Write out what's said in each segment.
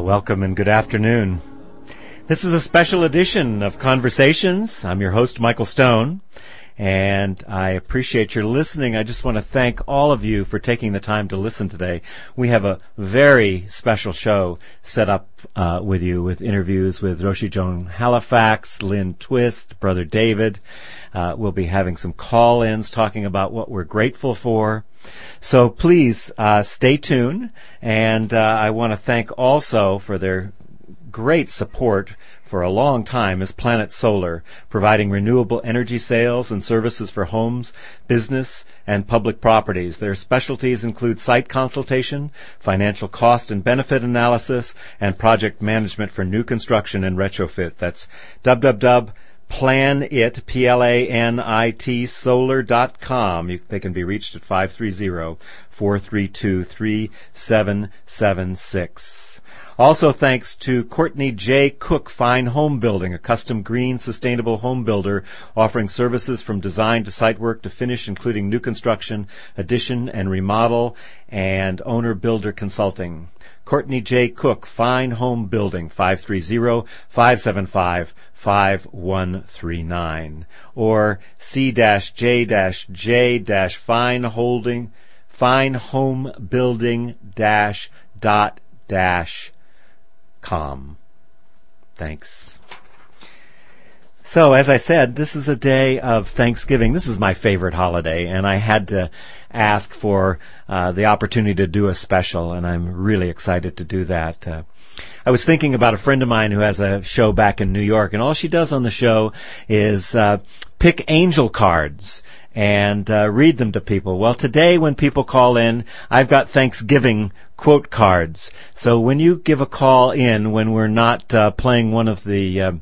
Welcome and good afternoon. This is a special edition of Conversations. I'm your host, Michael Stone, and I appreciate your listening. I just want to thank all of you for taking the time to listen today. We have a very special show set up with you, with interviews with Roshi Joan Halifax, Lynn Twist, Brother David. We'll be having some call-ins talking about what we're grateful for. So please stay tuned, and I want to thank also for their great support for a long time is Planet Solar, providing renewable energy sales and services for homes, business, and public properties. Their specialties include site consultation, financial cost and benefit analysis, and project management for new construction and retrofit. That's www.planit, P-L-A-N-I-T, solar.com. They can be reached at 530-432-3776. Also thanks to Courtney J. Cook Fine Home Building, a custom green sustainable home builder offering services from design to site work to finish, including new construction, addition and remodel, and owner-builder consulting. Courtney J. Cook Fine Home Building, 530-575-5139, or c-j-j-finehomebuilding-com. Thanks. So, as I said, this is a day of Thanksgiving. This is my favorite holiday, and I had to ask for the opportunity to do a special, and I'm really excited to do that. I was thinking about a friend of mine who has a show back in New York, and all she does on the show is pick angel cards and read them to people. Well, today when people call in, I've got Thanksgiving quote cards. So when you give a call in, when we're not playing one of the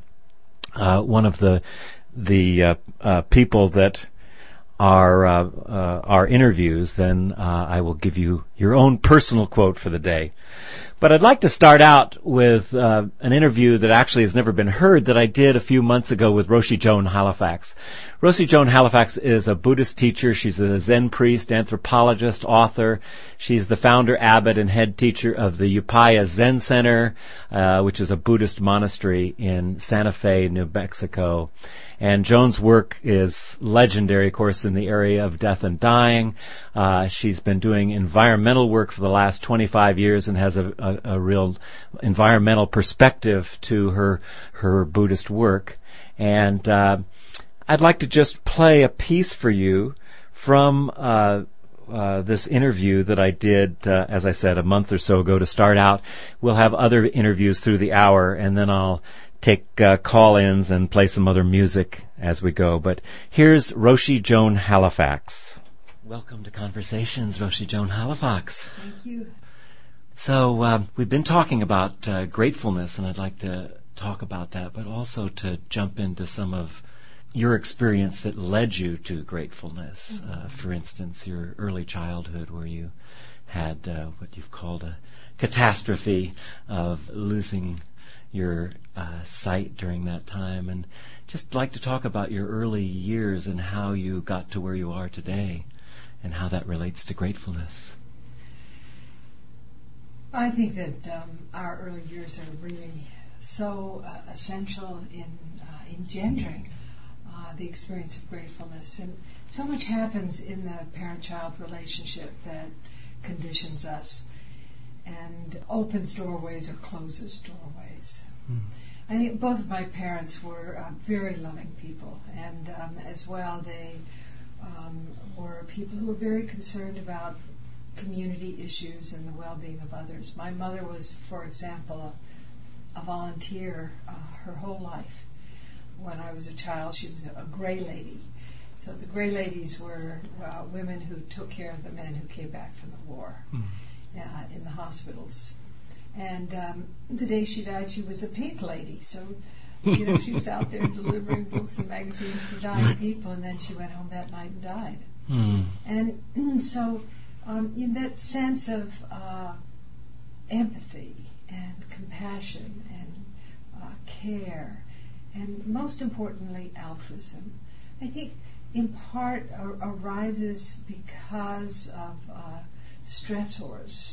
people that are our interviews, then I will give you your own personal quote for the day. But I'd like to start out with an interview that actually has never been heard that I did a few months ago with Roshi Joan Halifax. Roshi Joan Halifax is a Buddhist teacher. She's a Zen priest, anthropologist, author. She's the founder, abbot, and head teacher of the Upaya Zen Center, which is a Buddhist monastery in Santa Fe, New Mexico. And Joan's work is legendary, of course, in the area of death and dying. She's been doing environmental work for the last 25 years and has a real environmental perspective to her Buddhist work. And I'd like to just play a piece for you from this interview that I did, as I said, a month or so ago to start out. We'll have other interviews through the hour, and then I'll take call-ins and play some other music as we go. But here's Roshi Joan Halifax. Welcome to Conversations, Roshi Joan Halifax. Thank you. So we've been talking about gratefulness, and I'd like to talk about that, but also to jump into some of your experience that led you to gratefulness. For instance, your early childhood where you had what you've called a catastrophe of losing your sight during that time, and just like to talk about your early years and how you got to where you are today and how that relates to gratefulness. I think that our early years are really so essential in engendering the experience of gratefulness, and so much happens in the parent-child relationship that conditions us and opens doorways or closes doorways. I think both of my parents were very loving people, and as well they were people who were very concerned about community issues and the well-being of others. My mother was, for example, a volunteer her whole life. When I was a child, she was a gray lady. So the gray ladies were women who took care of the men who came back from the war in the hospitals. And the day she died, she was a pink lady. So, she was out there delivering books and magazines to dying people, and then she went home that night and died. And so, in that sense of empathy and compassion and care, and most importantly, altruism, I think in part arises because of stressors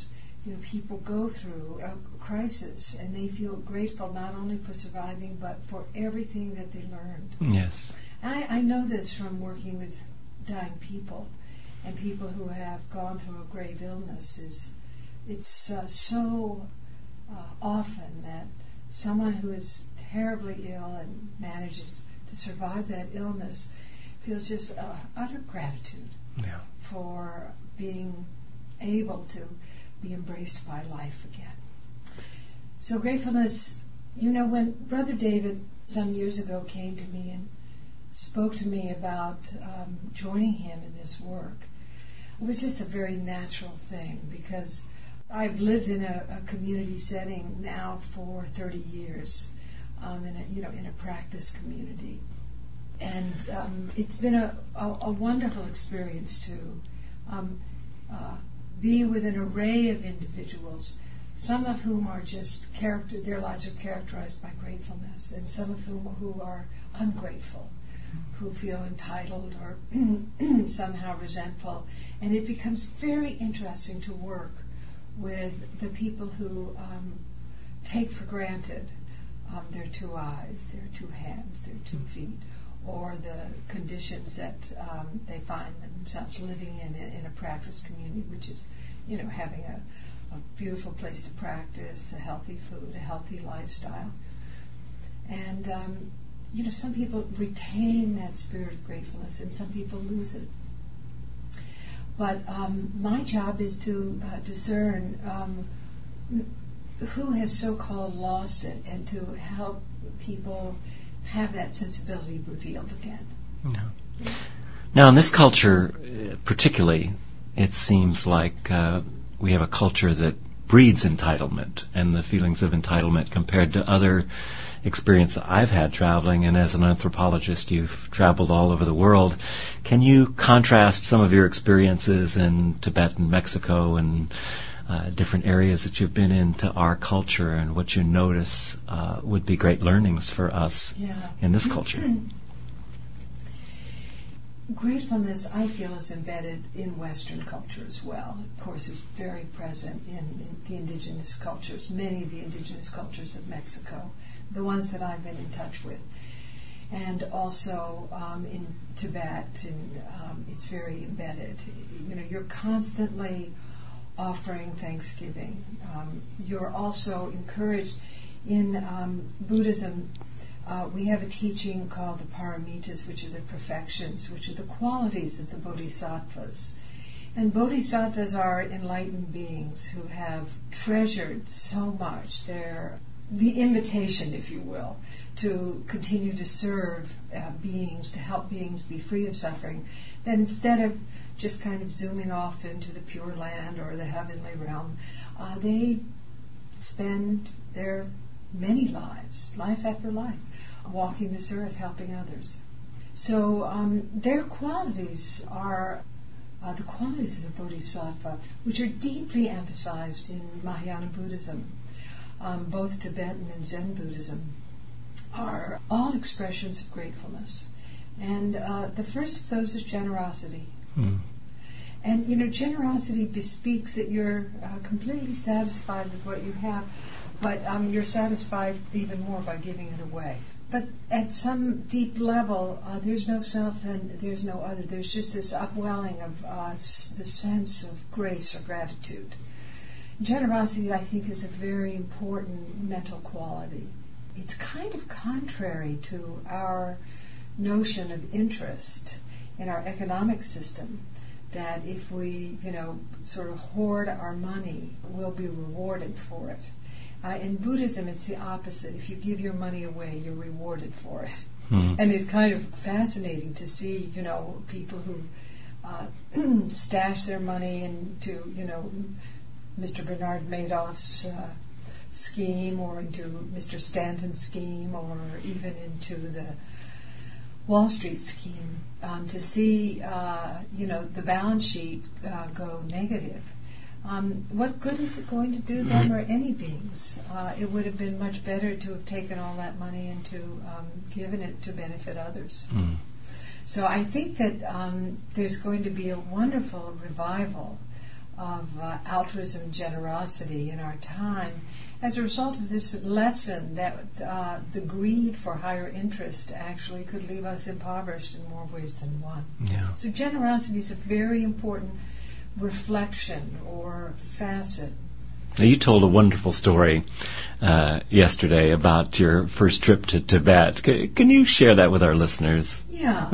people go through a crisis, and they feel grateful not only for surviving, but for everything that they learned. Yes. I know this from working with dying people and people who have gone through a grave illness. It's so often that someone who is terribly ill and manages to survive that illness feels just utter gratitude for being able to be embraced by life again. So gratefulness, when Brother David some years ago came to me and spoke to me about joining him in this work, it was just a very natural thing, because I've lived in a community setting now for 30 years, in a practice community. And it's been a wonderful experience to be with an array of individuals, some of whom are just their lives are characterized by gratefulness, and some of whom who are ungrateful, who feel entitled or somehow resentful. And it becomes very interesting to work with the people who take for granted their 2 eyes, their 2 hands, their 2 feet, or the conditions that they find themselves living in a practice community, which is, having a beautiful place to practice, a healthy food, a healthy lifestyle. And, some people retain that spirit of gratefulness, and some people lose it. But my job is to discern who has so-called lost it, and to help people have that sensibility revealed again. No. Now, in this culture, particularly, it seems like we have a culture that breeds entitlement and the feelings of entitlement compared to other experience I've had traveling. And as an anthropologist, you've traveled all over the world. Can you contrast some of your experiences in Tibet and Mexico and different areas that you've been in to our culture, and what you notice would be great learnings for us in this culture? Gratefulness, I feel, is embedded in Western culture as well. Of course, it's very present in the indigenous cultures, many of the indigenous cultures of Mexico, the ones that I've been in touch with. And also in Tibet, and it's very embedded. You're constantly offering thanksgiving. You're also encouraged in Buddhism. We have a teaching called the paramitas, which are the perfections, which are the qualities of the bodhisattvas. And bodhisattvas are enlightened beings who have treasured so much the invitation, if you will, to continue to serve beings, to help beings be free of suffering, that instead of just kind of zooming off into the Pure Land or the heavenly realm, they spend their many lives, life after life, walking this earth, helping others. So their qualities are the qualities of the Bodhisattva, which are deeply emphasized in Mahayana Buddhism. Both Tibetan and Zen Buddhism are all expressions of gratefulness. And the first of those is generosity. And, generosity bespeaks that you're completely satisfied with what you have, but you're satisfied even more by giving it away. But at some deep level, there's no self and there's no other. There's just this upwelling of the sense of grace or gratitude. Generosity, I think, is a very important mental quality. It's kind of contrary to our notion of interest in our economic system, that if we, sort of hoard our money, we'll be rewarded for it. In Buddhism, it's the opposite. If you give your money away, you're rewarded for it. And it's kind of fascinating to see, people who stash their money into, Mr. Bernard Madoff's scheme, or into Mr. Stanton's scheme, or even into the Wall Street scheme, to see, the balance sheet go negative. What good is it going to do them or any beings? It would have been much better to have taken all that money and to given it to benefit others. So I think that there's going to be a wonderful revival of altruism and generosity in our time as a result of this lesson that the greed for higher interest actually could leave us impoverished in more ways than one. Yeah. So generosity is a very important reflection or facet. Now, you told a wonderful story yesterday about your first trip to Tibet. Can you share that with our listeners? Yeah,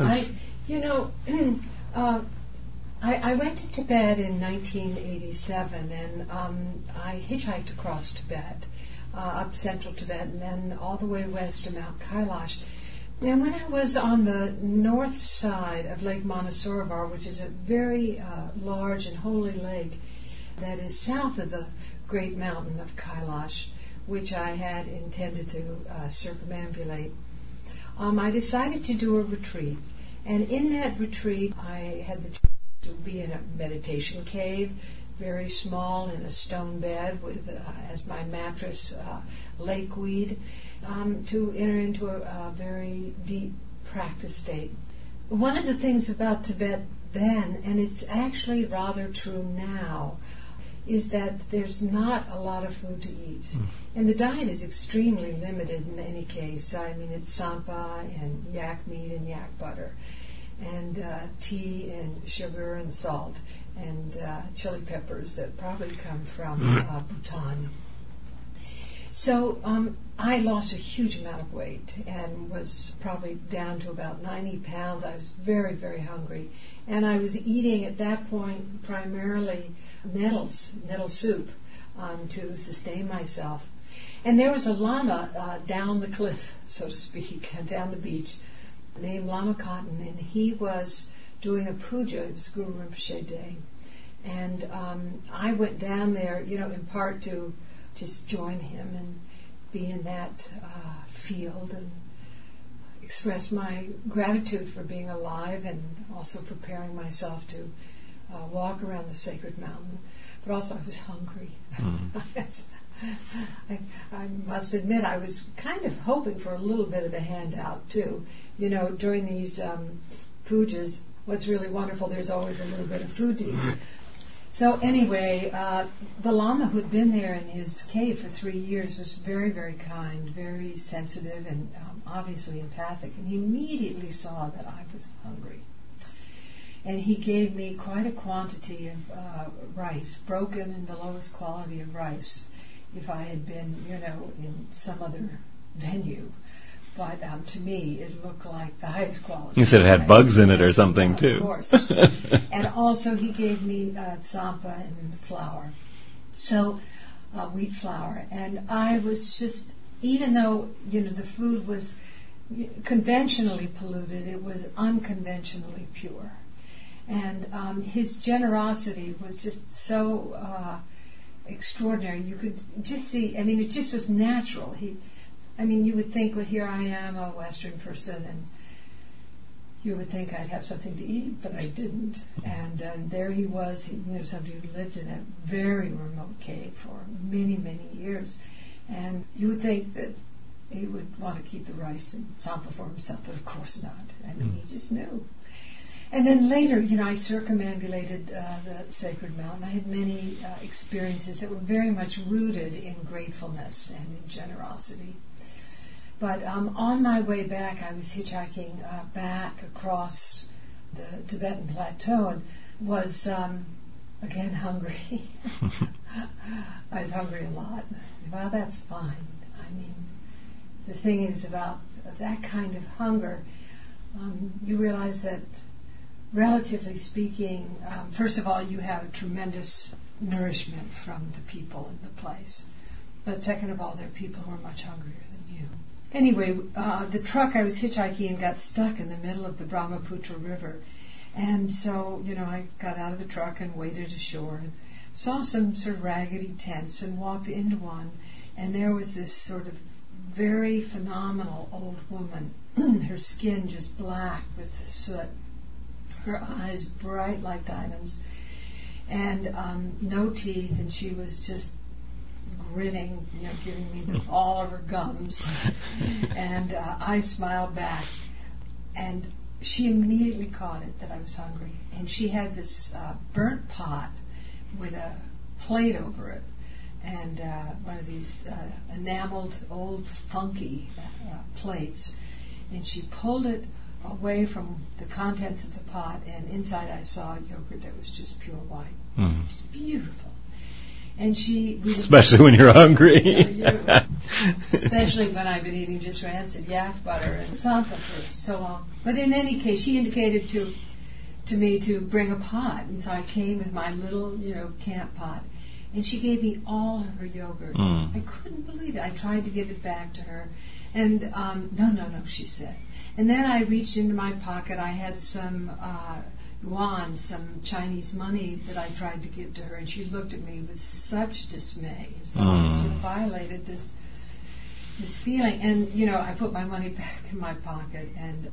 I went to Tibet in 1987, and I hitchhiked across Tibet, up central Tibet, and then all the way west to Mount Kailash. And when I was on the north side of Lake Manasorovar, which is a very large and holy lake that is south of the great mountain of Kailash, which I had intended to circumambulate, I decided to do a retreat. And in that retreat, I had the chance to be in a meditation cave, very small, in a stone bed with, as my mattress, lakeweed, to enter into a very deep practice state. One of the things about Tibet then, and it's actually rather true now, is that there's not a lot of food to eat. And the diet is extremely limited in any case. I mean, it's sampa and yak meat and yak butter, and tea and sugar and salt, and chili peppers that probably come from Bhutan. So I lost a huge amount of weight and was probably down to about 90 pounds. I was very, very hungry. And I was eating at that point primarily nettle soup to sustain myself. And there was a lama down the cliff, so to speak, down the beach, named Lama Cotton, and he was doing a puja. It was Guru Rinpoche Day. And I went down there, in part to just join him and be in that field and express my gratitude for being alive, and also preparing myself to walk around the sacred mountain. But also I was hungry. I must admit I was kind of hoping for a little bit of a handout too. During these pujas, what's really wonderful, there's always a little bit of food to eat. So anyway, the Lama who'd been there in his cave for 3 years was very, very kind, very sensitive, and obviously empathic. And he immediately saw that I was hungry. And he gave me quite a quantity of rice, broken in the lowest quality of rice, if I had been, in some other venue. But to me, it looked like the highest quality. You said it had bugs in it or something, too. Of course. And also he gave me tsampa and flour. So, wheat flour. And I was just, even though, the food was conventionally polluted, it was unconventionally pure. And his generosity was just so extraordinary. You could just see, it just was natural. You would think, well, here I am, a Western person, and you would think I'd have something to eat, but I didn't. And there he was, somebody who lived in a very remote cave for many, many years. And you would think that he would want to keep the rice and tsampa for himself, but of course not. He just knew. And then later, I circumambulated the sacred mountain. I had many experiences that were very much rooted in gratefulness and in generosity. But on my way back, I was hitchhiking back across the Tibetan plateau and was, again, hungry. I was hungry a lot. Well, that's fine. The thing is about that kind of hunger, you realize that, relatively speaking, first of all, you have a tremendous nourishment from the people in the place. But second of all, there are people who are much hungrier than you. Anyway, the truck I was hitchhiking got stuck in the middle of the Brahmaputra River. And so, I got out of the truck and waded ashore and saw some sort of raggedy tents and walked into one. And there was this sort of very phenomenal old woman, her skin just black with soot, her eyes bright like diamonds, and no teeth, and she was just grinning, giving me all of her gums. And I smiled back, and she immediately caught it that I was hungry. And she had this burnt pot with a plate over it, and one of these enameled, old, funky plates, and she pulled it away from the contents of the pot, and inside I saw yogurt that was just pure white. Mm. It's beautiful. And especially when you're hungry. Especially when I've been eating just rancid yak butter and santa for so long. But in any case, she indicated to me to bring a pot, and so I came with my little, camp pot, and she gave me all of her yogurt. Mm. I couldn't believe it. I tried to give it back to her, and no, she said. And then I reached into my pocket. I had some yuan, some Chinese money that I tried to give to her, and she looked at me with such dismay, as though I sort of violated this feeling. And I put my money back in my pocket, and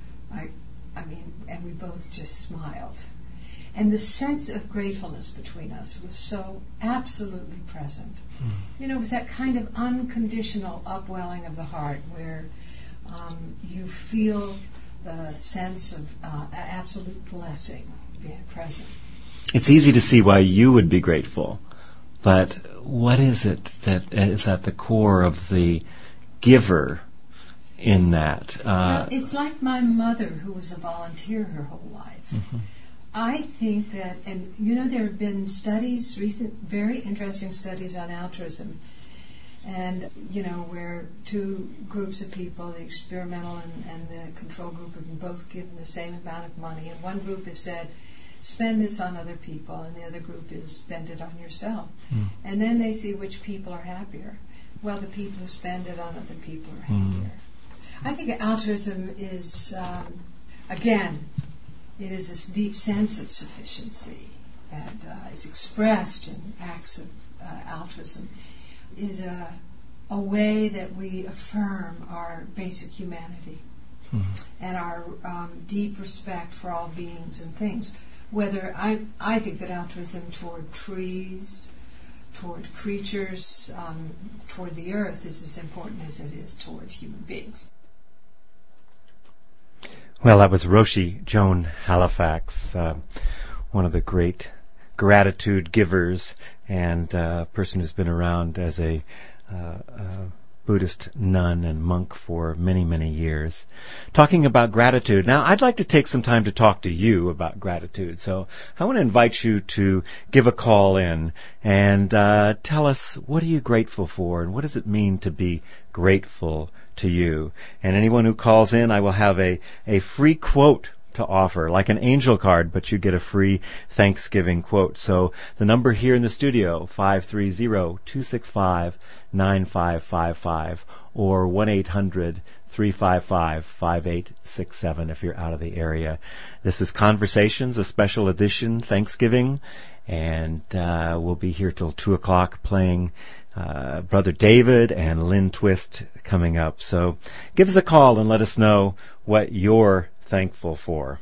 and we both just smiled. And the sense of gratefulness between us was so absolutely present. It was that kind of unconditional upwelling of the heart where you feel the sense of absolute blessing being present. It's easy to see why you would be grateful, but what is it that is at the core of the giver in that? Well, it's like my mother, who was a volunteer her whole life. Mm-hmm. I think that, and there have been studies, recent, very interesting studies on altruism, and where two groups of people, the experimental and the control group, have been both given the same amount of money, and one group has said, spend this on other people, and the other group is spend it on yourself. And then they see which people are happier. Well, the people who spend it on other people are happier. I think altruism is, again, it is this deep sense of sufficiency and is expressed in acts of altruism, is a way that we affirm our basic humanity and our deep respect for all beings and things. Whether I think that altruism toward trees, toward creatures, toward the earth is as important as it is toward human beings. Well, that was Roshi Joan Halifax, one of the great gratitude givers and a person who's been around as a Buddhist nun and monk for many, many years, talking about gratitude. Now, I'd like to take some time to talk to you about gratitude. So I want to invite you to give a call in and tell us, what are you grateful for, and what does it mean to be grateful to you? And anyone who calls in, I will have a free quote to offer, like an angel card, but you get a free Thanksgiving quote. So the number here in the studio, 530-265-9555 or 1-800-355-5867 if you're out of the area. This is Conversations, a special edition Thanksgiving, and we'll be here till 2 o'clock playing Brother David and Lynn Twist coming up. So give us a call and let us know what you're thankful for.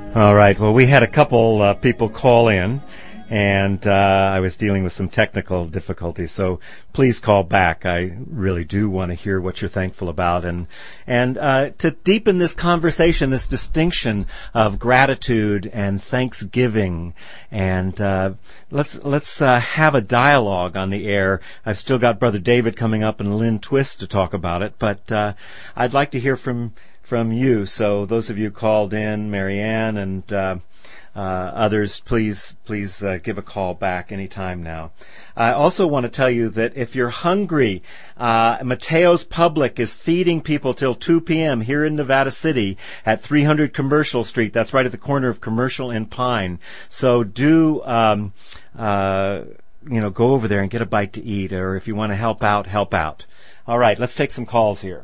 All right. Well, we had a couple people call in, and I was dealing with some technical difficulties. So please call back. I really do want to hear what you're thankful about, and to deepen this conversation, this distinction of gratitude and thanksgiving, and let's have a dialogue on the air. I've still got Brother David coming up and Lynn Twist to talk about it, but I'd like to hear from you. So those of you called in, Marianne and others, please give a call back anytime now. I also want to tell you that if you're hungry, Mateo's Public is feeding people till 2 p.m. here in Nevada City at 300 Commercial Street. That's right at the corner of Commercial and Pine. So do go over there and get a bite to eat, or if you want to help out, help out. All right, let's take some calls here.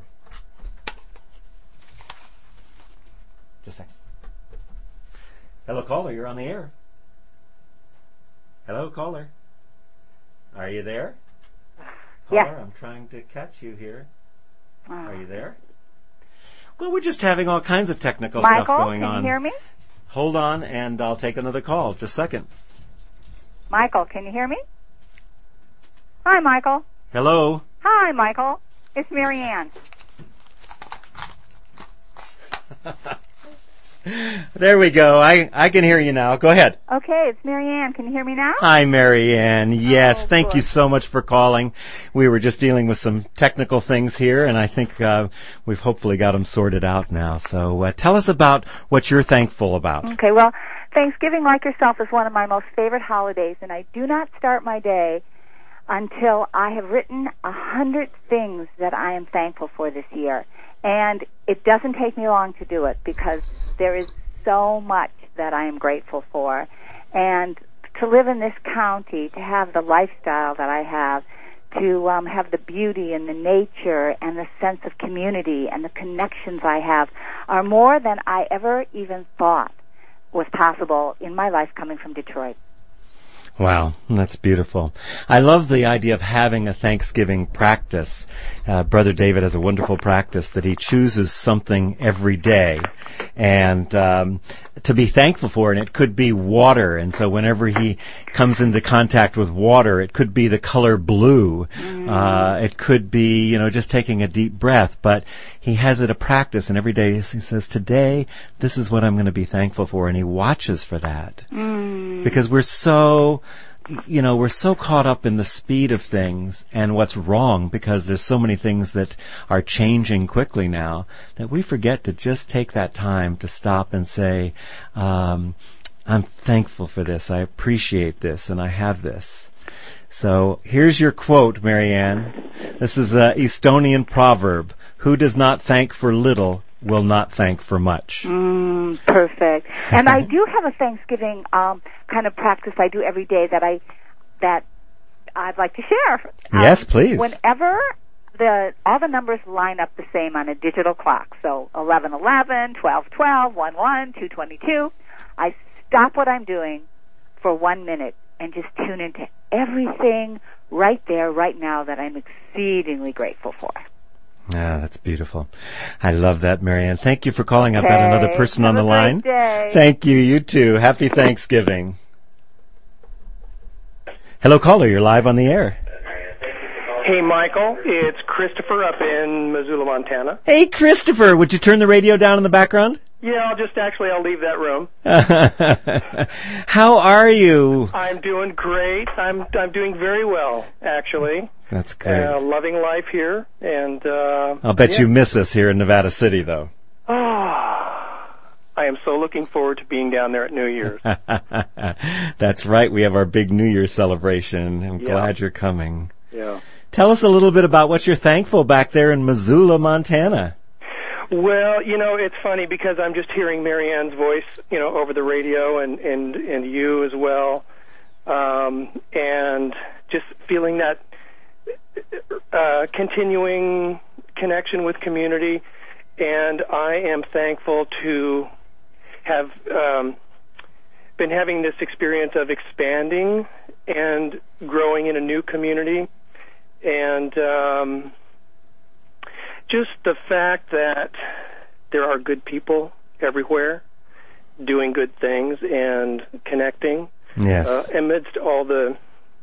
Just a second. Hello, caller. You're on the air. Hello, caller. Are you there? Caller, Yeah. I'm trying to catch you here. Are you there? Well, we're just having all kinds of technical stuff going on. Michael, can you hear me? Hold on, and I'll take another call. Just a second. Michael, can you hear me? Hi, Michael. Hello. Hi, Michael. It's Marianne. There we go. I can hear you now. Go ahead. Okay, it's Marianne. Can you hear me now? Hi, Marianne. Yes, Oh, thank you good. so much for calling. We were just dealing with some technical things here, and I think we've hopefully got them sorted out now. So tell us about what you're thankful about. Okay, well, Thanksgiving, like yourself, is one of my most favorite holidays, and I do not start my day until I have written 100 things that I am thankful for this year. And it doesn't take me long to do it because there is so much that I am grateful for. And to live in this county, to have the lifestyle that I have, to have the beauty and the nature and the sense of community and the connections I have are more than I ever even thought was possible in my life coming from Detroit. Wow, that's beautiful. I love the idea of having a Thanksgiving practice. Brother David has a wonderful practice that he chooses something every day and to be thankful for, and it could be water. And so whenever he comes into contact with water, it could be the color blue. It could be, just taking a deep breath. But he has it a practice, and every day he says, today, this is what I'm going to be thankful for, and he watches for that. Because we're so caught up in the speed of things and what's wrong, because there's so many things that are changing quickly now, that we forget to just take that time to stop and say, I'm thankful for this, I appreciate this, and I have this. So here's your quote, Marianne. This is an Estonian proverb: who does not thank for little will not thank for much. Perfect. And I do have a Thanksgiving kind of practice I do every day that I'd like to share. Yes, please. Whenever all the numbers line up the same on a digital clock, so 11:11, 12:12, 1:1, 2:22, I stop what I'm doing for 1 minute and just tune into everything right there, right now, that I'm exceedingly grateful for. Ah, that's beautiful. I love that, Marianne. Thank you for calling. I've got another person on the line. Have a great day. Thank you. You too. Happy Thanksgiving. Hello, caller. You're live on the air. Hey, Michael. It's Christopher up in Missoula, Montana. Hey, Christopher. Would you turn the radio down in the background? Yeah, I'll leave that room. How are you? I'm doing great. I'm doing very well, actually. That's great. Loving life here, and I'll bet you miss us here in Nevada City, though. I am so looking forward to being down there at New Year's. That's right. We have our big New Year's celebration. I'm glad you're coming. Yeah. Tell us a little bit about what you're thankful back there in Missoula, Montana. Well, it's funny because I'm just hearing Marianne's voice, over the radio, and you as well, and just feeling that continuing connection with community. And I am thankful to have been having this experience of expanding and growing in a new community, and just the fact that there are good people everywhere, doing good things and connecting. Yes. Amidst all the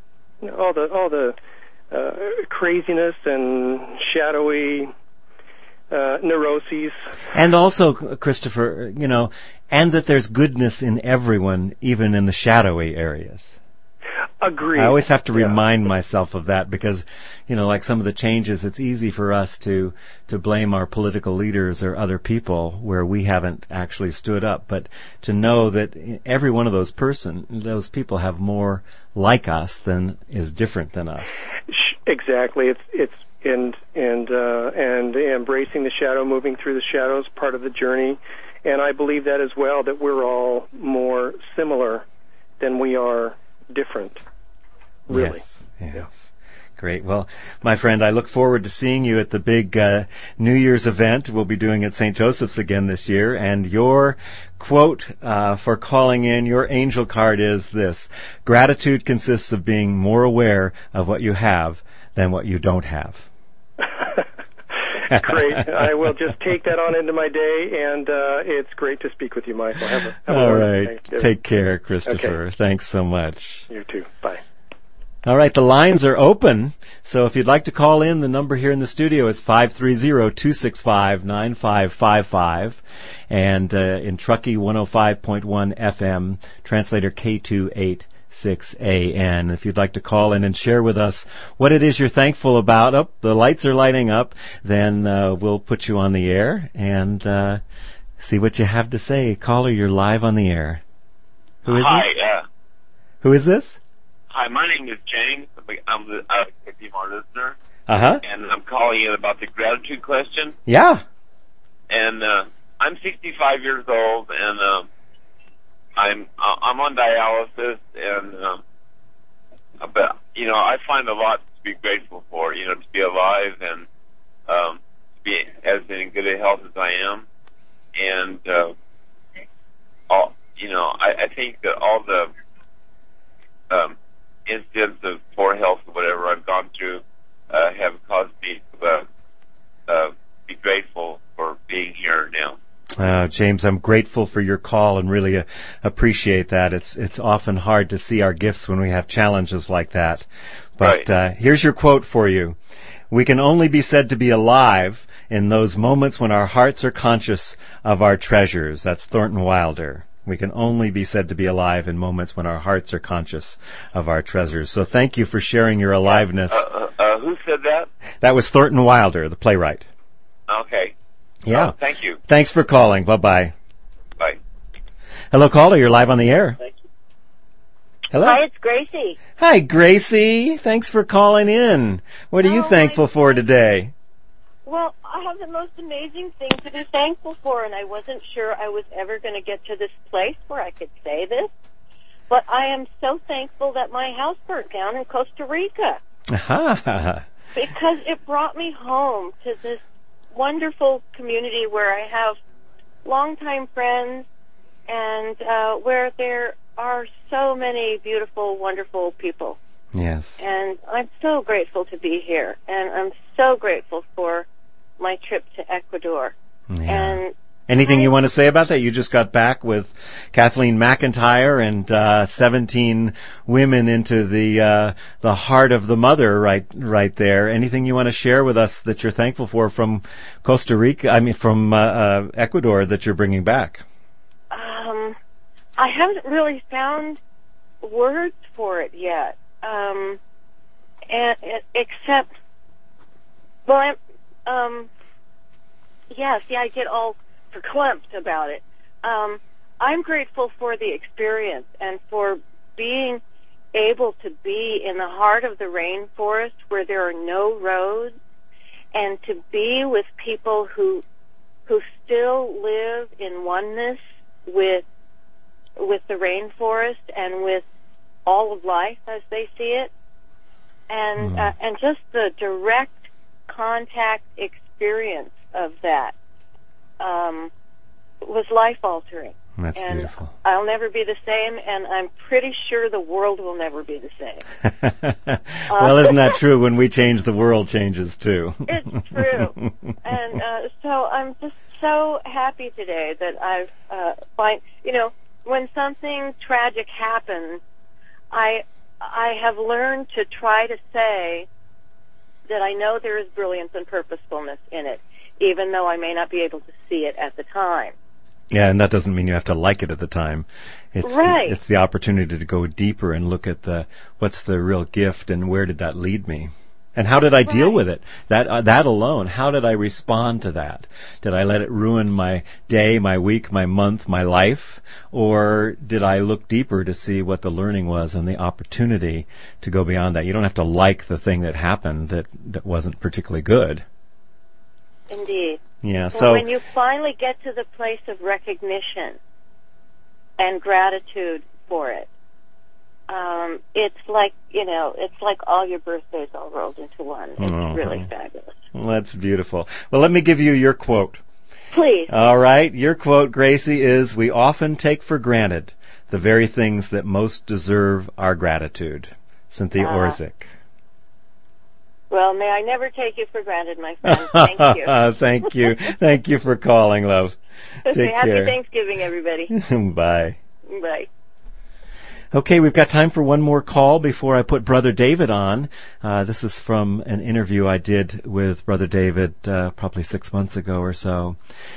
craziness and shadowy neuroses. And also, Christopher, and that there's goodness in everyone, even in the shadowy areas. Agreed. I always have to remind myself of that because, like some of the changes, it's easy for us to blame our political leaders or other people where we haven't actually stood up. But to know that every one of those people have more like us than is different than us. Exactly. It's and embracing the shadow, moving through the shadows, part of the journey. And I believe that as well, that we're all more similar than we are different. Really. Yes. Yeah. Great. Well, my friend, I look forward to seeing you at the big New Year's event we'll be doing at St. Joseph's again this year. And your quote for calling in, your angel card is this: gratitude consists of being more aware of what you have than what you don't have. Great. I will just take that on into my day, and it's great to speak with you, Michael. Have a all right. Take care, Christopher. Okay. Thanks so much. You too. Bye. All right, the lines are open, so if you'd like to call in, the number here in the studio is 530-265-9555, and in Truckee 105.1 FM, translator K286AN. If you'd like to call in and share with us what it is you're thankful about, the lights are lighting up, then we'll put you on the air and see what you have to say. Caller, you're live on the air. Who is this? Who is this? Hi, my name is James. I'm a KPMR listener. Uh-huh. And I'm calling in about the gratitude question. Yeah. And I'm 65 years old, and I'm on dialysis, and but I find a lot to be grateful for. To be alive and to be as in good a health as I am, and I think that all the incidents of poor health or whatever I've gone through have caused me to be grateful for being here now. James, I'm grateful for your call and really appreciate that. It's often hard to see our gifts when we have challenges like that. But right. Here's your quote for you. We can only be said to be alive in those moments when our hearts are conscious of our treasures. That's Thornton Wilder. We can only be said to be alive in moments when our hearts are conscious of our treasures. So thank you for sharing your aliveness. Who said that? That was Thornton Wilder, the playwright. Okay. Yeah. Thank you. Thanks for calling. Bye-bye. Bye. Hello, caller. You're live on the air. Thank you. Hello. Hi, it's Gracie. Hi, Gracie. Thanks for calling in. What are you thankful for today? Well, I have the most amazing thing to be thankful for, and I wasn't sure I was ever going to get to this place where I could say this, but I am so thankful that my house burnt down in Costa Rica. Aha. Because it brought me home to this wonderful community where I have longtime friends and where there are so many beautiful, wonderful people. Yes. And I'm so grateful to be here, and I'm so grateful for my trip to Ecuador. Yeah. And anything you want to say about that? You just got back with Kathleen McIntyre and 17 women into the heart of the mother right there. Anything you want to share with us that you're thankful for from Costa Rica? From Ecuador that you're bringing back? I haven't really found words for it yet. Except, well, I get all verklempt about it. I'm grateful for the experience and for being able to be in the heart of the rainforest where there are no roads, and to be with people who still live in oneness with the rainforest and with all of life as they see it, and just the direct contact experience of that was life altering. That's and beautiful. I'll never be the same, and I'm pretty sure the world will never be the same. Well, isn't that true? When we change, the world changes too. It's true. And so I'm just so happy today that I've when something tragic happens, I have learned to try to say that I know there is brilliance and purposefulness in it, even though I may not be able to see it at the time. Yeah, and that doesn't mean you have to like it at the time. It's right. It's the opportunity to go deeper and look at what's the real gift and where did that lead me? And how did I deal with it? That alone, how did I respond to that? Did I let it ruin my day, my week, my month, my life? Or did I look deeper to see what the learning was and the opportunity to go beyond that? You don't have to like the thing that happened that wasn't particularly good. Indeed. Yeah, so when you finally get to the place of recognition and gratitude for it, it's like all your birthdays all rolled into one. It's really fabulous. Well, that's beautiful. Well, let me give you your quote. Please. All right. Your quote, Gracie, is, "We often take for granted the very things that most deserve our gratitude." Cynthia Orzik. Well, may I never take you for granted, my friend. Thank you. Thank you. Thank you for calling, love. Take Happy care. Thanksgiving, everybody. Bye. Bye. Okay, we've got time for one more call before I put Brother David on. This is from an interview I did with Brother David probably 6 months ago or so.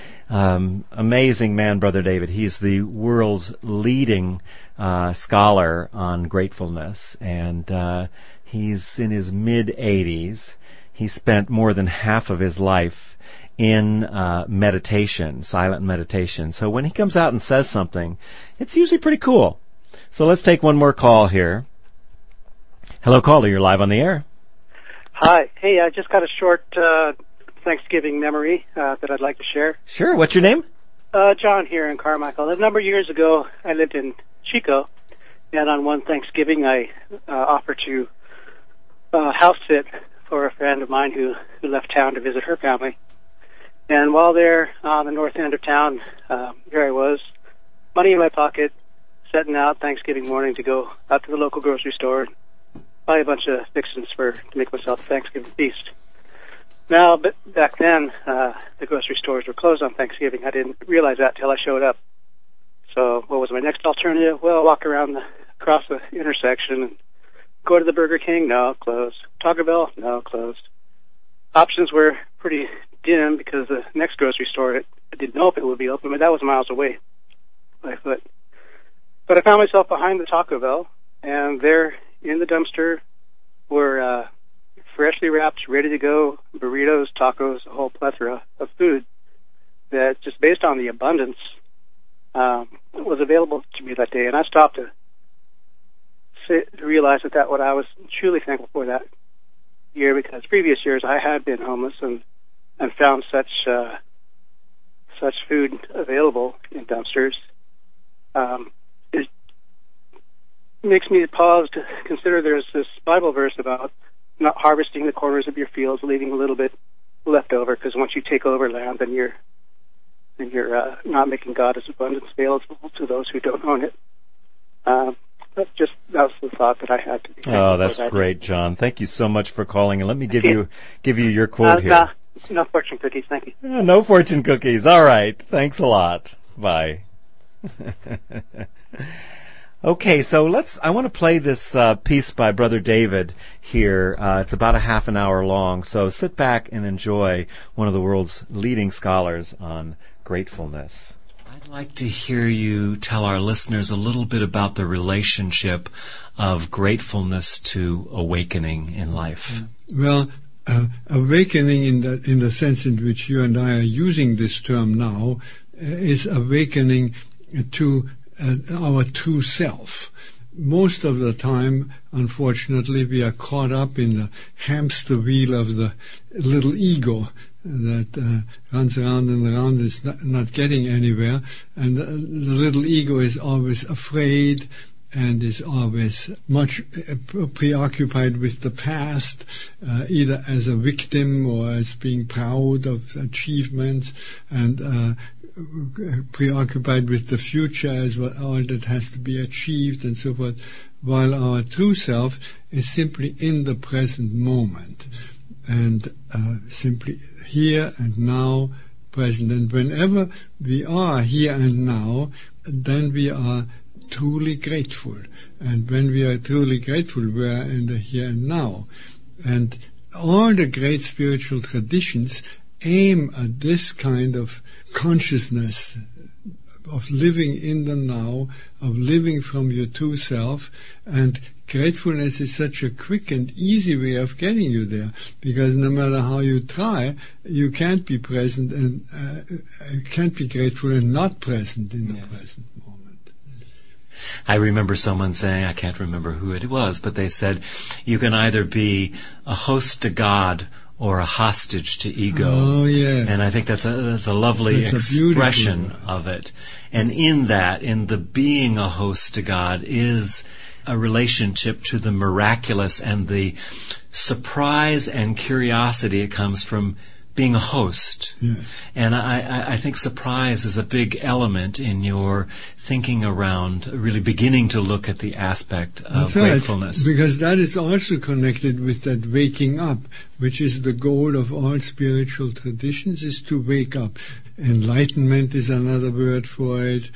Amazing man, Brother David. He's the world's leading scholar on gratefulness, and he's in his mid-80s. He spent more than half of his life in meditation, silent meditation. So when he comes out and says something, it's usually pretty cool. So let's take one more call here. Hello, caller. You're live on the air. Hi. Hey, I just got a short Thanksgiving memory that I'd like to share. Sure. What's your name? John here in Carmichael. A number of years ago, I lived in Chico, and on one Thanksgiving, I offered to house sit for a friend of mine who left town to visit her family. And while there on the north end of town, here I was, money in my pocket, setting out Thanksgiving morning to go out to the local grocery store, buy a bunch of fixings to make myself a Thanksgiving feast. Now, but back then, the grocery stores were closed on Thanksgiving. I didn't realize that till I showed up. So what was my next alternative? Well, walk across the intersection and go to the Burger King. No, closed. Taco Bell. No, closed. Options were pretty dim because the next grocery store, I didn't know if it would be open, but that was miles away by foot. But I found myself behind the Taco Bell, and there in the dumpster were freshly wrapped, ready to go burritos, tacos, a whole plethora of food that, just based on the abundance, was available to me that day. And I stopped to realize that what I was truly thankful for that year, because previous years I had been homeless and found such food available in dumpsters. It makes me pause to consider there's this Bible verse about not harvesting the corners of your fields, leaving a little bit left over, because once you take over land, then you're not making God's abundance available to those who don't own it. That was the thought that I had to be. Oh, that's great, John. Thank you so much for calling, and let me give you your quote here. No fortune cookies, thank you. No fortune cookies. All right. Thanks a lot. Bye. Okay, so I want to play this piece by Brother David here. It's about a half an hour long, so sit back and enjoy one of the world's leading scholars on gratefulness. I'd like to hear you tell our listeners a little bit about the relationship of gratefulness to awakening in life. Well, awakening in the sense in which you and I are using this term now is awakening to our true self. Most of the time, unfortunately, we are caught up in the hamster wheel of the little ego that runs around and around, is not getting anywhere, and the little ego is always afraid and is always much preoccupied with the past, either as a victim or as being proud of achievements, and preoccupied with the future as well, all that has to be achieved and so forth, while our true self is simply in the present moment and simply here and now, present. And whenever we are here and now, then we are truly grateful. And when we are truly grateful, we are in the here and now. And all the great spiritual traditions aim at this kind of consciousness of living in the now, of living from your true self, and gratefulness is such a quick and easy way of getting you there, because no matter how you try, you can't be present and can't be grateful and not present in the present moment. I remember someone saying, I can't remember who it was, but they said, you can either be a host to God or a hostage to ego. Oh, yeah. And I think that's a lovely expression of it. And in that, in the being a host to God, is a relationship to the miraculous and the surprise and curiosity it comes from being a host. Yes. And I think surprise is a big element in your thinking around really beginning to look at the aspect of gratefulness. Right, because that is also connected with that waking up, which is the goal of all spiritual traditions, is to wake up. Enlightenment is another word for it.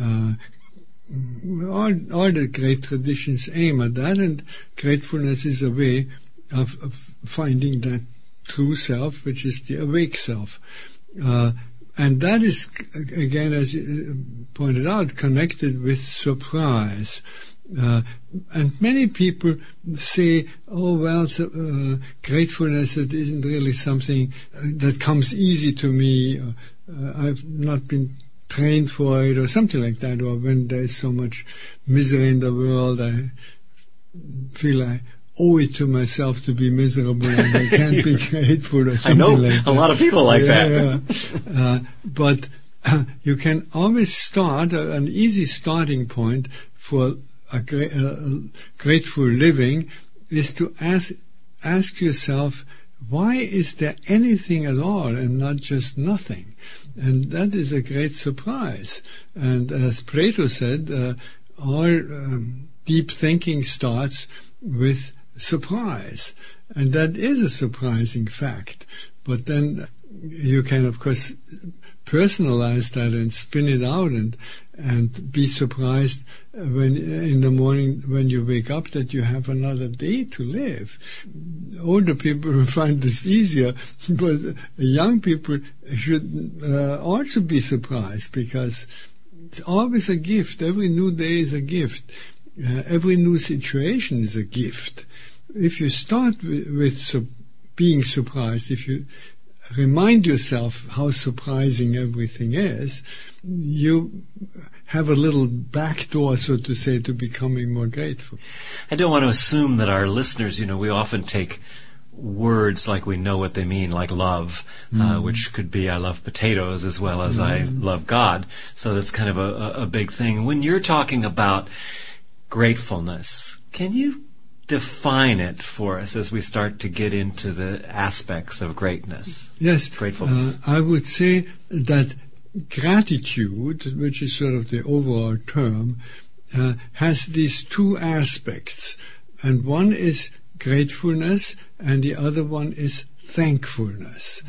All the great traditions aim at that, and gratefulness is a way of finding that true self, which is the awake self. And that is, again, as you pointed out, connected with surprise. And many people say, oh, well, gratefulness, it isn't really something that comes easy to me. I've not been trained for it, or something like that. Or when there's so much misery in the world, I feel I owe it to myself to be miserable and I can't be grateful or something like that. I know a lot of people like that. But you can always start, an easy starting point for a grateful living is to ask yourself, why is there anything at all and not just nothing? And that is a great surprise. And as Plato said, all deep thinking starts with surprise. And that is a surprising fact. But then you can, of course, personalize that and spin it out and be surprised when in the morning when you wake up that you have another day to live. Older people will find this easier, but young people should also be surprised, because it's always a gift. Every new day is a gift. Every new situation is a gift. If you start with being surprised, if you remind yourself how surprising everything is, you have a little back door, so to say, to becoming more grateful. I don't want to assume that our listeners, we often take words like we know what they mean, like love, which could be I love potatoes as well as I love God. So that's kind of a big thing. When you're talking about gratefulness, can you define it for us as we start to get into the aspects of greatness? Yes. Gratefulness. I would say that gratitude, which is sort of the overall term, has these two aspects. And one is gratefulness and the other one is thankfulness.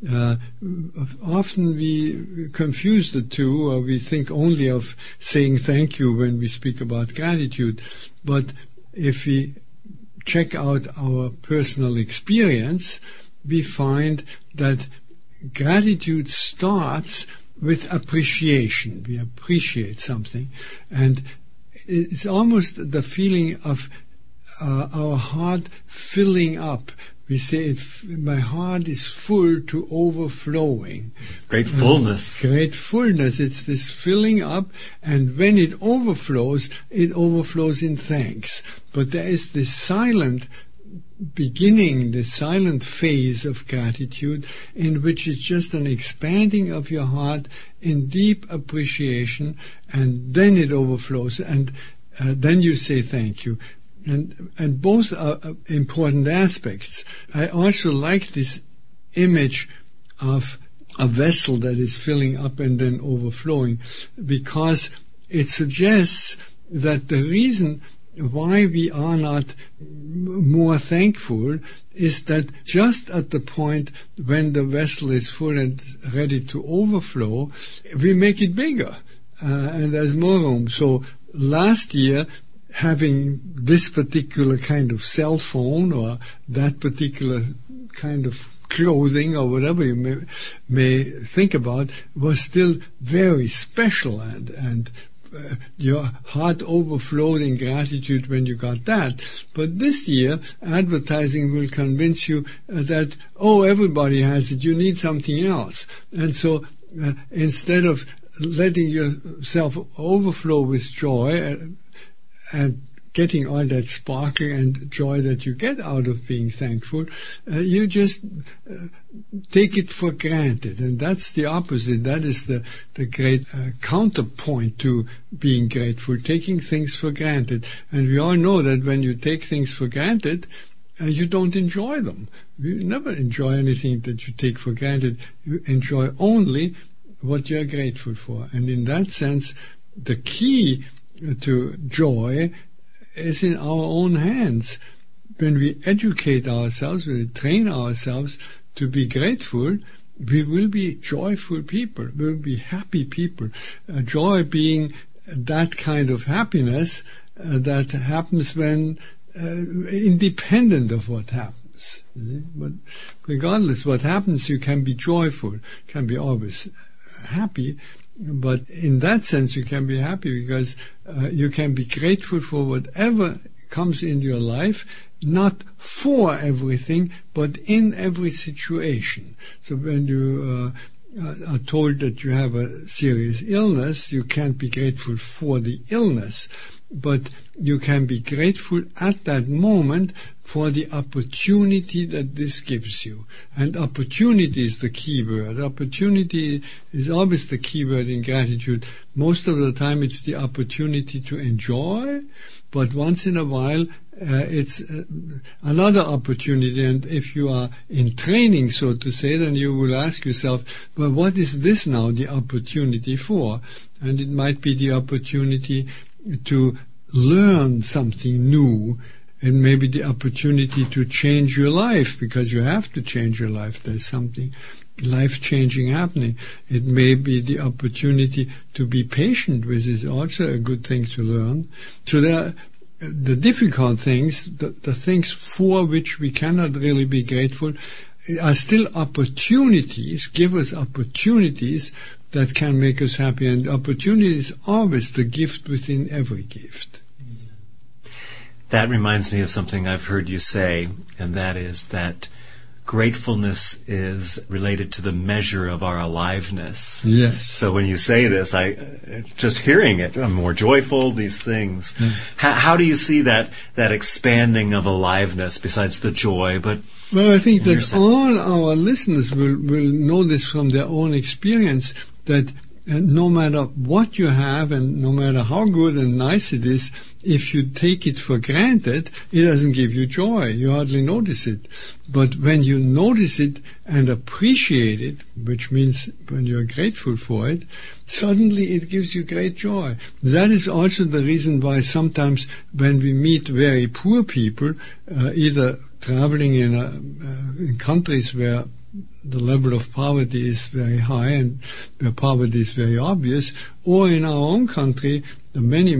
Often we confuse the two, or we think only of saying thank you when we speak about gratitude. But if we check out our personal experience, we find that gratitude starts with appreciation. We appreciate something, and it's almost the feeling of our heart filling up. We say, my heart is full to overflowing. Gratefulness. Gratefulness. It's this filling up, and when it overflows in thanks. But there is this silent beginning, the silent phase of gratitude, in which it's just an expanding of your heart in deep appreciation, and then it overflows, and then you say thank you. And both are important aspects. I also like this image of a vessel that is filling up and then overflowing, because it suggests that the reason why we are not more thankful is that just at the point when the vessel is full and ready to overflow, we make it bigger and there's more room. So last year, having this particular kind of cell phone or that particular kind of clothing or whatever you may think about was still very special, and your heart overflowed in gratitude when you got that. But this year, advertising will convince you that, everybody has it, you need something else. And so instead of letting yourself overflow with joy and getting all that sparkle and joy that you get out of being thankful, you just take it for granted. And that's the opposite. That is the great counterpoint to being grateful, taking things for granted. And we all know that when you take things for granted, you don't enjoy them. You never enjoy anything that you take for granted. You enjoy only what you're grateful for. And in that sense, the key to joy is in our own hands. When we educate ourselves, when we train ourselves to be grateful, we will be joyful people. We will be happy people. Joy being that kind of happiness that happens when independent of what happens. But regardless what happens, you can be joyful, can be always happy. But in that sense, you can be happy because you can be grateful for whatever comes in your life, not for everything, but in every situation. So when you are told that you have a serious illness, you can't be grateful for the illness, but you can be grateful at that moment for the opportunity that this gives you. And opportunity is the key word. Opportunity is always the key word in gratitude. Most of the time it's the opportunity to enjoy, but once in a while it's another opportunity. And if you are in training, so to say, then you will ask yourself, well, what is this now the opportunity for? And it might be the opportunity to learn something new, and maybe the opportunity to change your life, because you have to change your life. There's something life-changing happening. It may be the opportunity to be patient, which is also a good thing to learn. So there are the difficult things, the things for which we cannot really be grateful, are still opportunities, give us opportunities that can make us happy. And opportunity is always the gift within every gift. That reminds me of something I've heard you say, and that is that gratefulness is related to the measure of our aliveness. Yes. So when you say this, just hearing it, I'm more joyful, these things. Mm. How do you see that expanding of aliveness besides the joy? Well, I think that all our listeners will know this from their own experience, that no matter what you have and no matter how good and nice it is, if you take it for granted, it doesn't give you joy. You hardly notice it. But when you notice it and appreciate it, which means when you're grateful for it, suddenly it gives you great joy. That is also the reason why sometimes when we meet very poor people, either traveling in countries where the level of poverty is very high and where poverty is very obvious, or in our own country, the many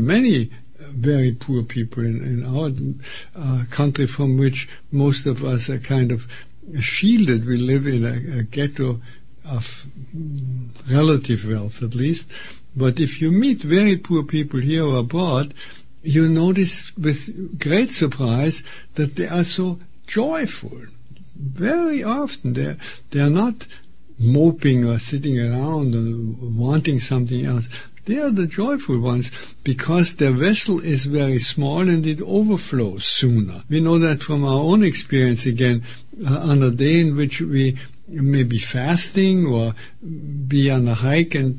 very poor people in our country, from which most of us are kind of shielded. We live in a ghetto of relative wealth, at least. But if you meet very poor people here or abroad, you notice with great surprise that they are so joyful. Very often they are not moping or sitting around and wanting something else. They are the joyful ones because their vessel is very small and it overflows sooner. We know that from our own experience again, on a day in which we may be fasting or be on a hike and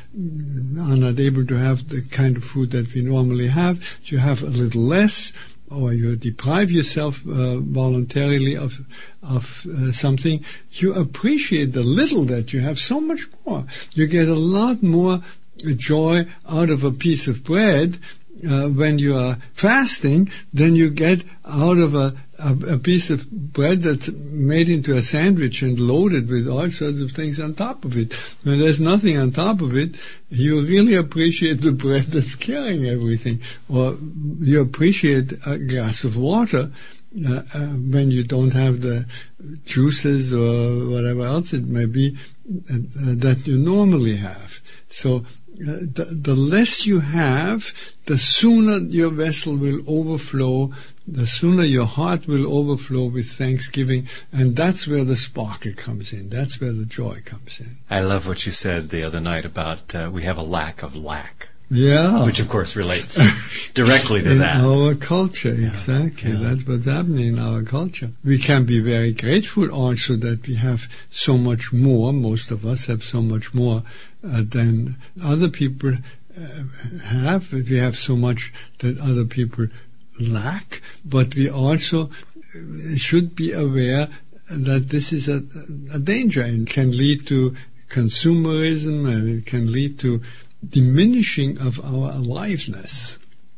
are not able to have the kind of food that we normally have. You have a little less, or you deprive yourself voluntarily of something, you appreciate the little that you have so much more. You get a lot more joy out of a piece of bread when you are fasting than you get out of a piece of bread that's made into a sandwich and loaded with all sorts of things on top of it. When there's nothing on top of it, you really appreciate the bread that's carrying everything. Or you appreciate a glass of water when you don't have the juices or whatever else it may be that you normally have. So the less you have, the sooner your vessel will overflow, the sooner your heart will overflow with thanksgiving, and that's where the sparkle comes in. That's where the joy comes in. I love what you said the other night about we have a lack of lack. Yeah. Which, of course, relates directly to in that. In our culture, exactly. Yeah. That's what's happening in our culture. We can be very grateful also that we have so much more. Most of us have so much more than other people have. We have so much that other people lack. But we also should be aware that this is a danger and can lead to consumerism, and it can lead to diminishing of our aliveness.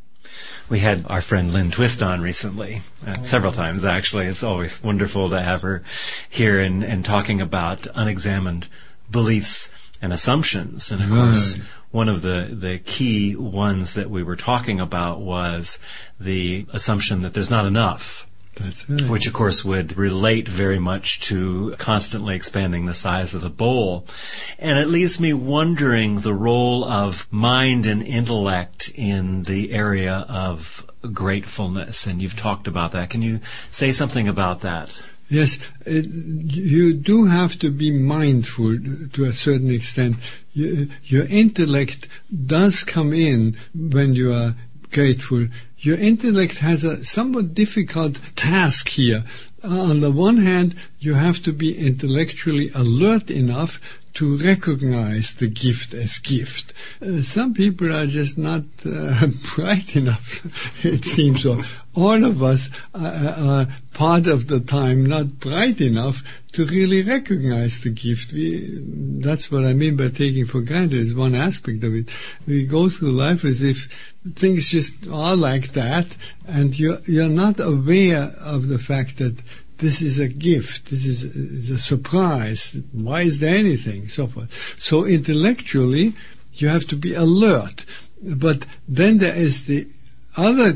We had our friend Lynn Twist on recently, several times actually. It's always wonderful to have her here and talking about unexamined beliefs and assumptions. And of course, one of the key ones that we were talking about was the assumption that there's not enough. That's right. Which, of course, would relate very much to constantly expanding the size of the bowl. And it leaves me wondering the role of mind and intellect in the area of gratefulness. And you've talked about that. Can you say something about that? Yes, you do have to be mindful to a certain extent. Your intellect does come in when you are grateful. Your intellect has a somewhat difficult task here. On the one hand, you have to be intellectually alert enough to recognize the gift as gift. Some people are just not bright enough, it seems. Or all of us are part of the time not bright enough to really recognize the gift. That's what I mean by taking for granted is one aspect of it. We go through life as if things just are like that, and you're not aware of the fact that this is a gift, this is a surprise, why is there anything, so forth. So intellectually, you have to be alert. But then there is the other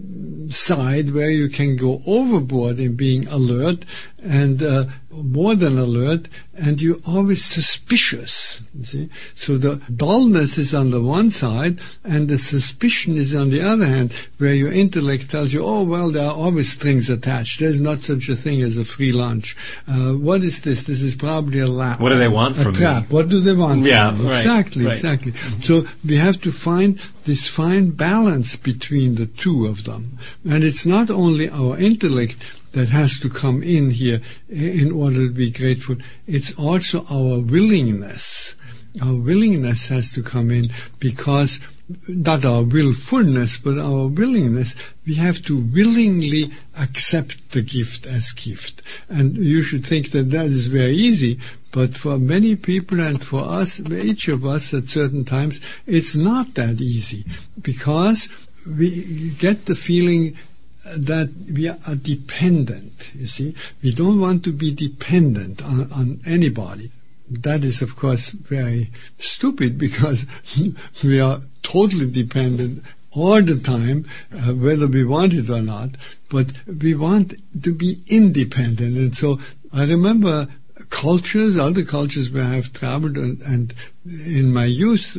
side where you can go overboard in being alert and more than alert, and you're always suspicious. You see? So the dullness is on the one side, and the suspicion is on the other hand, where your intellect tells you, oh, well, there are always strings attached. There's not such a thing as a free lunch. What is this? This is probably a trap. What do they want from me? What do they want from me? Right, exactly. Mm-hmm. So we have to find this fine balance between the two of them. And it's not only our intellect that has to come in here in order to be grateful. It's also our willingness. Our willingness has to come in because, not our willfulness, but our willingness. We have to willingly accept the gift as gift. And you should think that is very easy, but for many people and for us, each of us at certain times, it's not that easy because we get the feeling that we are dependent, you see. We don't want to be dependent on anybody. That is, of course, very stupid because we are totally dependent all the time, whether we want it or not. But we want to be independent. And so I remember other cultures where I have traveled, and in my youth,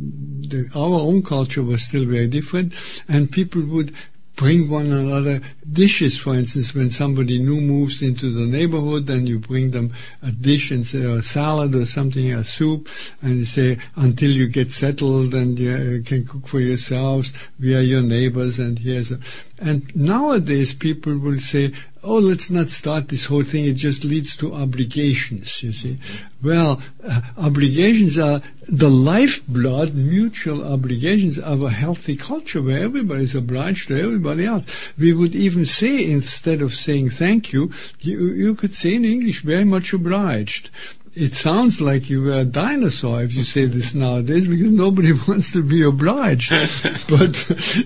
our own culture was still very different, and people would bring one another dishes. For instance, when somebody new moves into the neighborhood, then you bring them a dish and say a salad or something, a soup, and you say, until you get settled and you can cook for yourselves, we are your neighbors, and here's a... And nowadays people will say, let's not start this whole thing. It just leads to obligations, you see. Well, obligations are the lifeblood, mutual obligations of a healthy culture where everybody is obliged to everybody else. We would even say, instead of saying thank you, you could say in English, very much obliged. It sounds like you were a dinosaur if you say this nowadays, because nobody wants to be obliged. But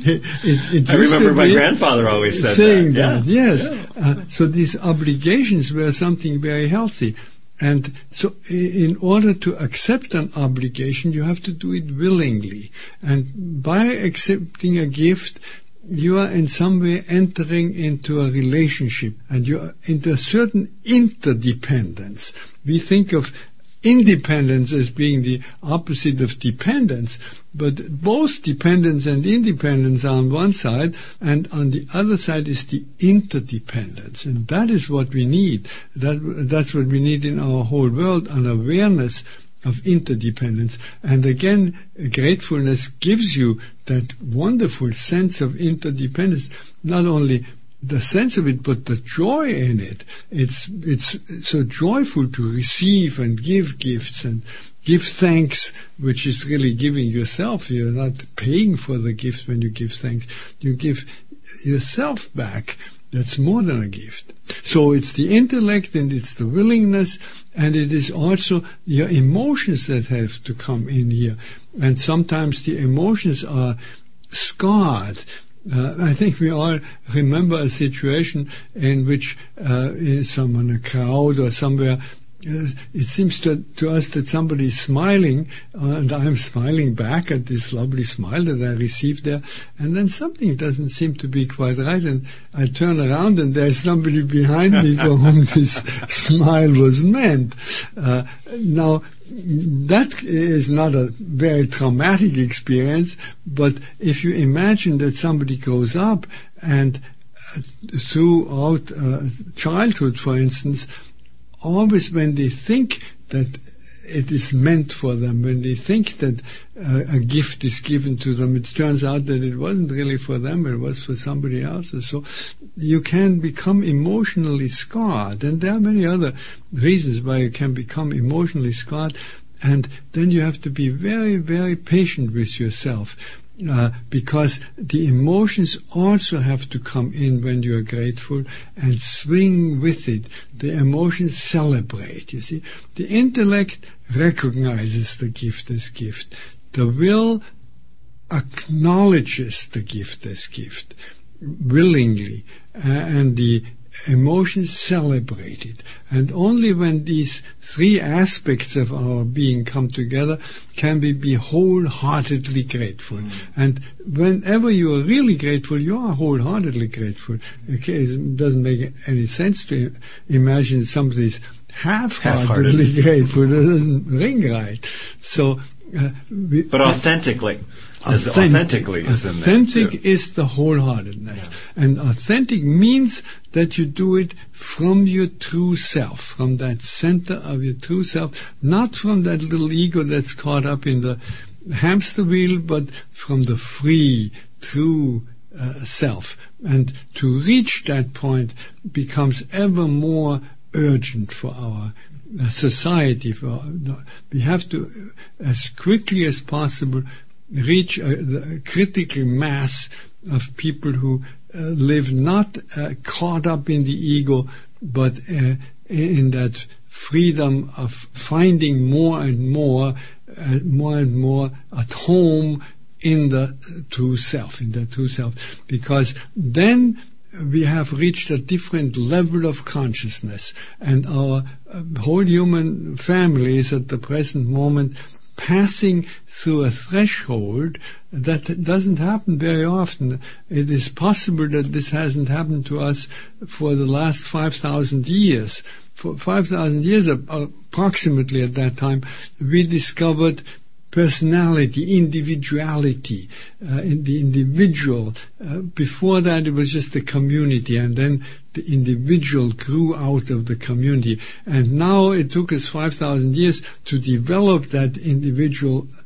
it I remember my grandfather always said saying that. Yes. So these obligations were something very healthy. And so in order to accept an obligation, you have to do it willingly. And by accepting a gift, you are in some way entering into a relationship, and you are into a certain interdependence. We think of independence as being the opposite of dependence, but both dependence and independence are on one side, and on the other side is the interdependence, and that is what we need. That's what we need in our whole world, an awareness of interdependence. And again, gratefulness gives you that wonderful sense of interdependence, not only the sense of it, but the joy in it. It's so joyful to receive and give gifts and give thanks, which is really giving yourself. You're not paying for the gift when you give thanks. You give yourself back. That's more than a gift. So it's the intellect, and it's the willingness, and it is also your emotions that have to come in here. And sometimes the emotions are scarred. I think we all remember a situation in which someone, a crowd or somewhere, it seems to us that somebody is smiling, and I'm smiling back at this lovely smile that I received there, and then something doesn't seem to be quite right, and I turn around and there's somebody behind me for whom this smile was meant. Now, that is not a very traumatic experience, but if you imagine that somebody grows up and throughout childhood, for instance, always when they think that it is meant for them, when they think that a gift is given to them, it turns out that it wasn't really for them, it was for somebody else. So you can become emotionally scarred, and there are many other reasons why you can become emotionally scarred, and then you have to be very, very patient with yourself. Because the emotions also have to come in when you are grateful and swing with it. The emotions celebrate, you see. The intellect recognizes the gift as gift. The will acknowledges the gift as gift willingly, and the emotions celebrate it. And only when these three aspects of our being come together can we be wholeheartedly grateful. And whenever you are really grateful, you are wholeheartedly grateful. Okay, it doesn't make any sense to imagine somebody's half-heartedly grateful. It doesn't ring right. So, but authentically. Authentically is in there too. Authentic is the wholeheartedness. Yeah. And authentic means that you do it from your true self, from that center of your true self, not from that little ego that's caught up in the hamster wheel, but from the free, true self. And to reach that point becomes ever more urgent for our society. We have to, as quickly as possible, reach the critical mass of people who live not caught up in the ego, but in that freedom of finding more and more at home in the true self, because then we have reached a different level of consciousness, and our whole human family is at the present moment passing through a threshold that doesn't happen very often. It is possible that this hasn't happened to us for the last 5,000 years. For 5,000 years approximately at that time, we discovered personality, individuality, in the individual. Before that, it was just the community, and then the individual grew out of the community. And now it took us 5,000 years to develop that individual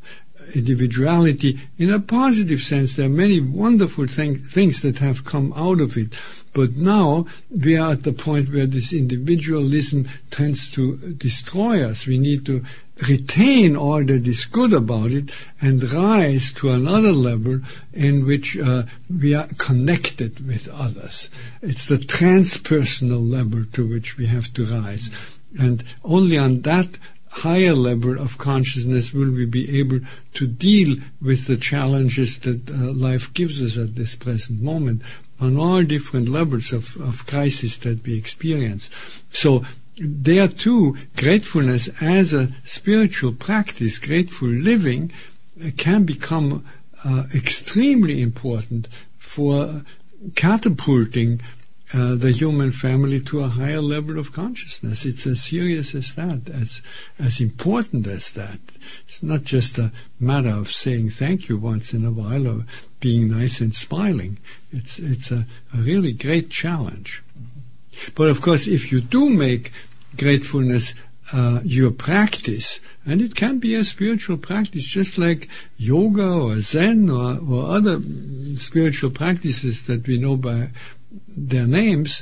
individuality in a positive sense. There are many wonderful things that have come out of it. But now we are at the point where this individualism tends to destroy us. We need to retain all that is good about it and rise to another level in which we are connected with others. It's the transpersonal level to which we have to rise. And only on that higher level of consciousness will we be able to deal with the challenges that life gives us at this present moment on all different levels of crisis that we experience. So there too, gratefulness as a spiritual practice, grateful living, can become extremely important for catapulting the human family to a higher level of consciousness. It's as serious as that, as important as that. It's not just a matter of saying thank you once in a while or being nice and smiling. It's a really great challenge. But of course, if you do make gratefulness your practice, and it can be a spiritual practice, just like yoga or Zen or other spiritual practices that we know by their names,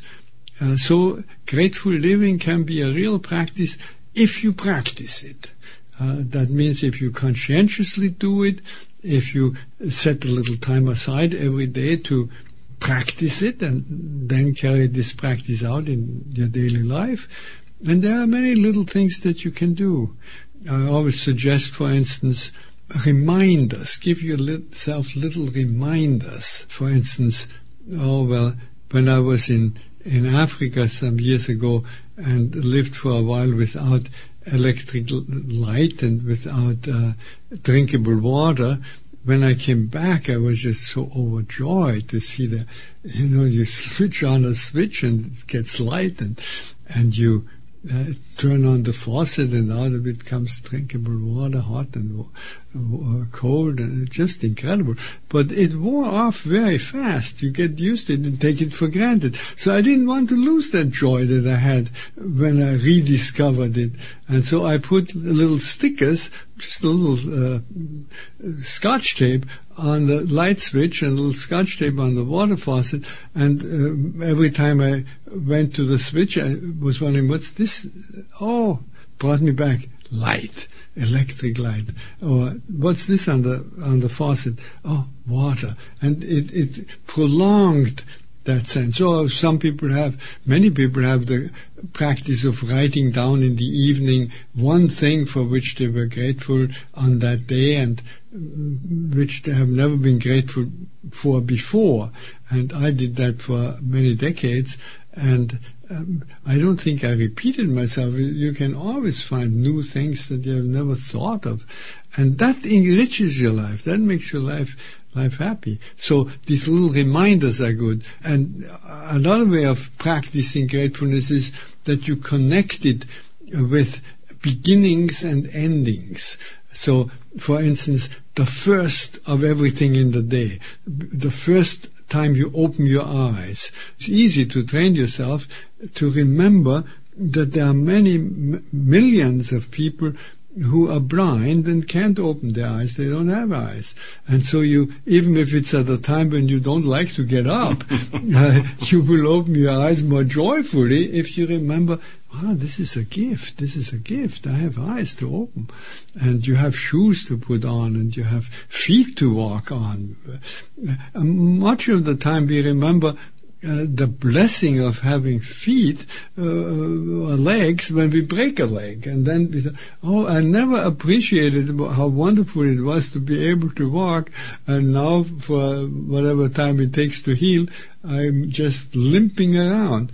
so grateful living can be a real practice if you practice it. That means if you conscientiously do it, if you set a little time aside every day to practice it and then carry this practice out in your daily life. And there are many little things that you can do. I always suggest, for instance, reminders. Give yourself little reminders. For instance, when I was in Africa some years ago and lived for a while without electric light and without drinkable water, when I came back, I was just so overjoyed to see that, you switch on a switch and it gets light and you turn on the faucet and out of it comes drinkable water, hot and cold, and it's just incredible. But it wore off very fast. You get used to it and take it for granted. So I didn't want to lose that joy that I had when I rediscovered it. And so I put little stickers, just a little scotch tape on the light switch and a little scotch tape on the water faucet, and every time I went to the switch I was wondering, what's this? Oh, brought me back light, electric light. Or what's this on the faucet? Oh, water. And it prolonged that sense. So many people have the practice of writing down in the evening one thing for which they were grateful on that day and which they have never been grateful for before. And I did that for many decades, and I don't think I repeated myself. You can always find new things that you have never thought of, and that enriches your life. That makes your life happy. So these little reminders are good. And another way of practicing gratefulness is that you connect it with beginnings and endings. So, for instance, the first of everything in the day, the first time you open your eyes. It's easy to train yourself to remember that there are many millions of people who are blind and can't open their eyes. They don't have eyes. And so even if it's at a time when you don't like to get up, you will open your eyes more joyfully if you remember, this is a gift. This is a gift. I have eyes to open. And you have shoes to put on and you have feet to walk on. Much of the time we remember the blessing of having feet or legs when we break a leg, and then we thought, I never appreciated how wonderful it was to be able to walk, and now for whatever time it takes to heal, I'm just limping around.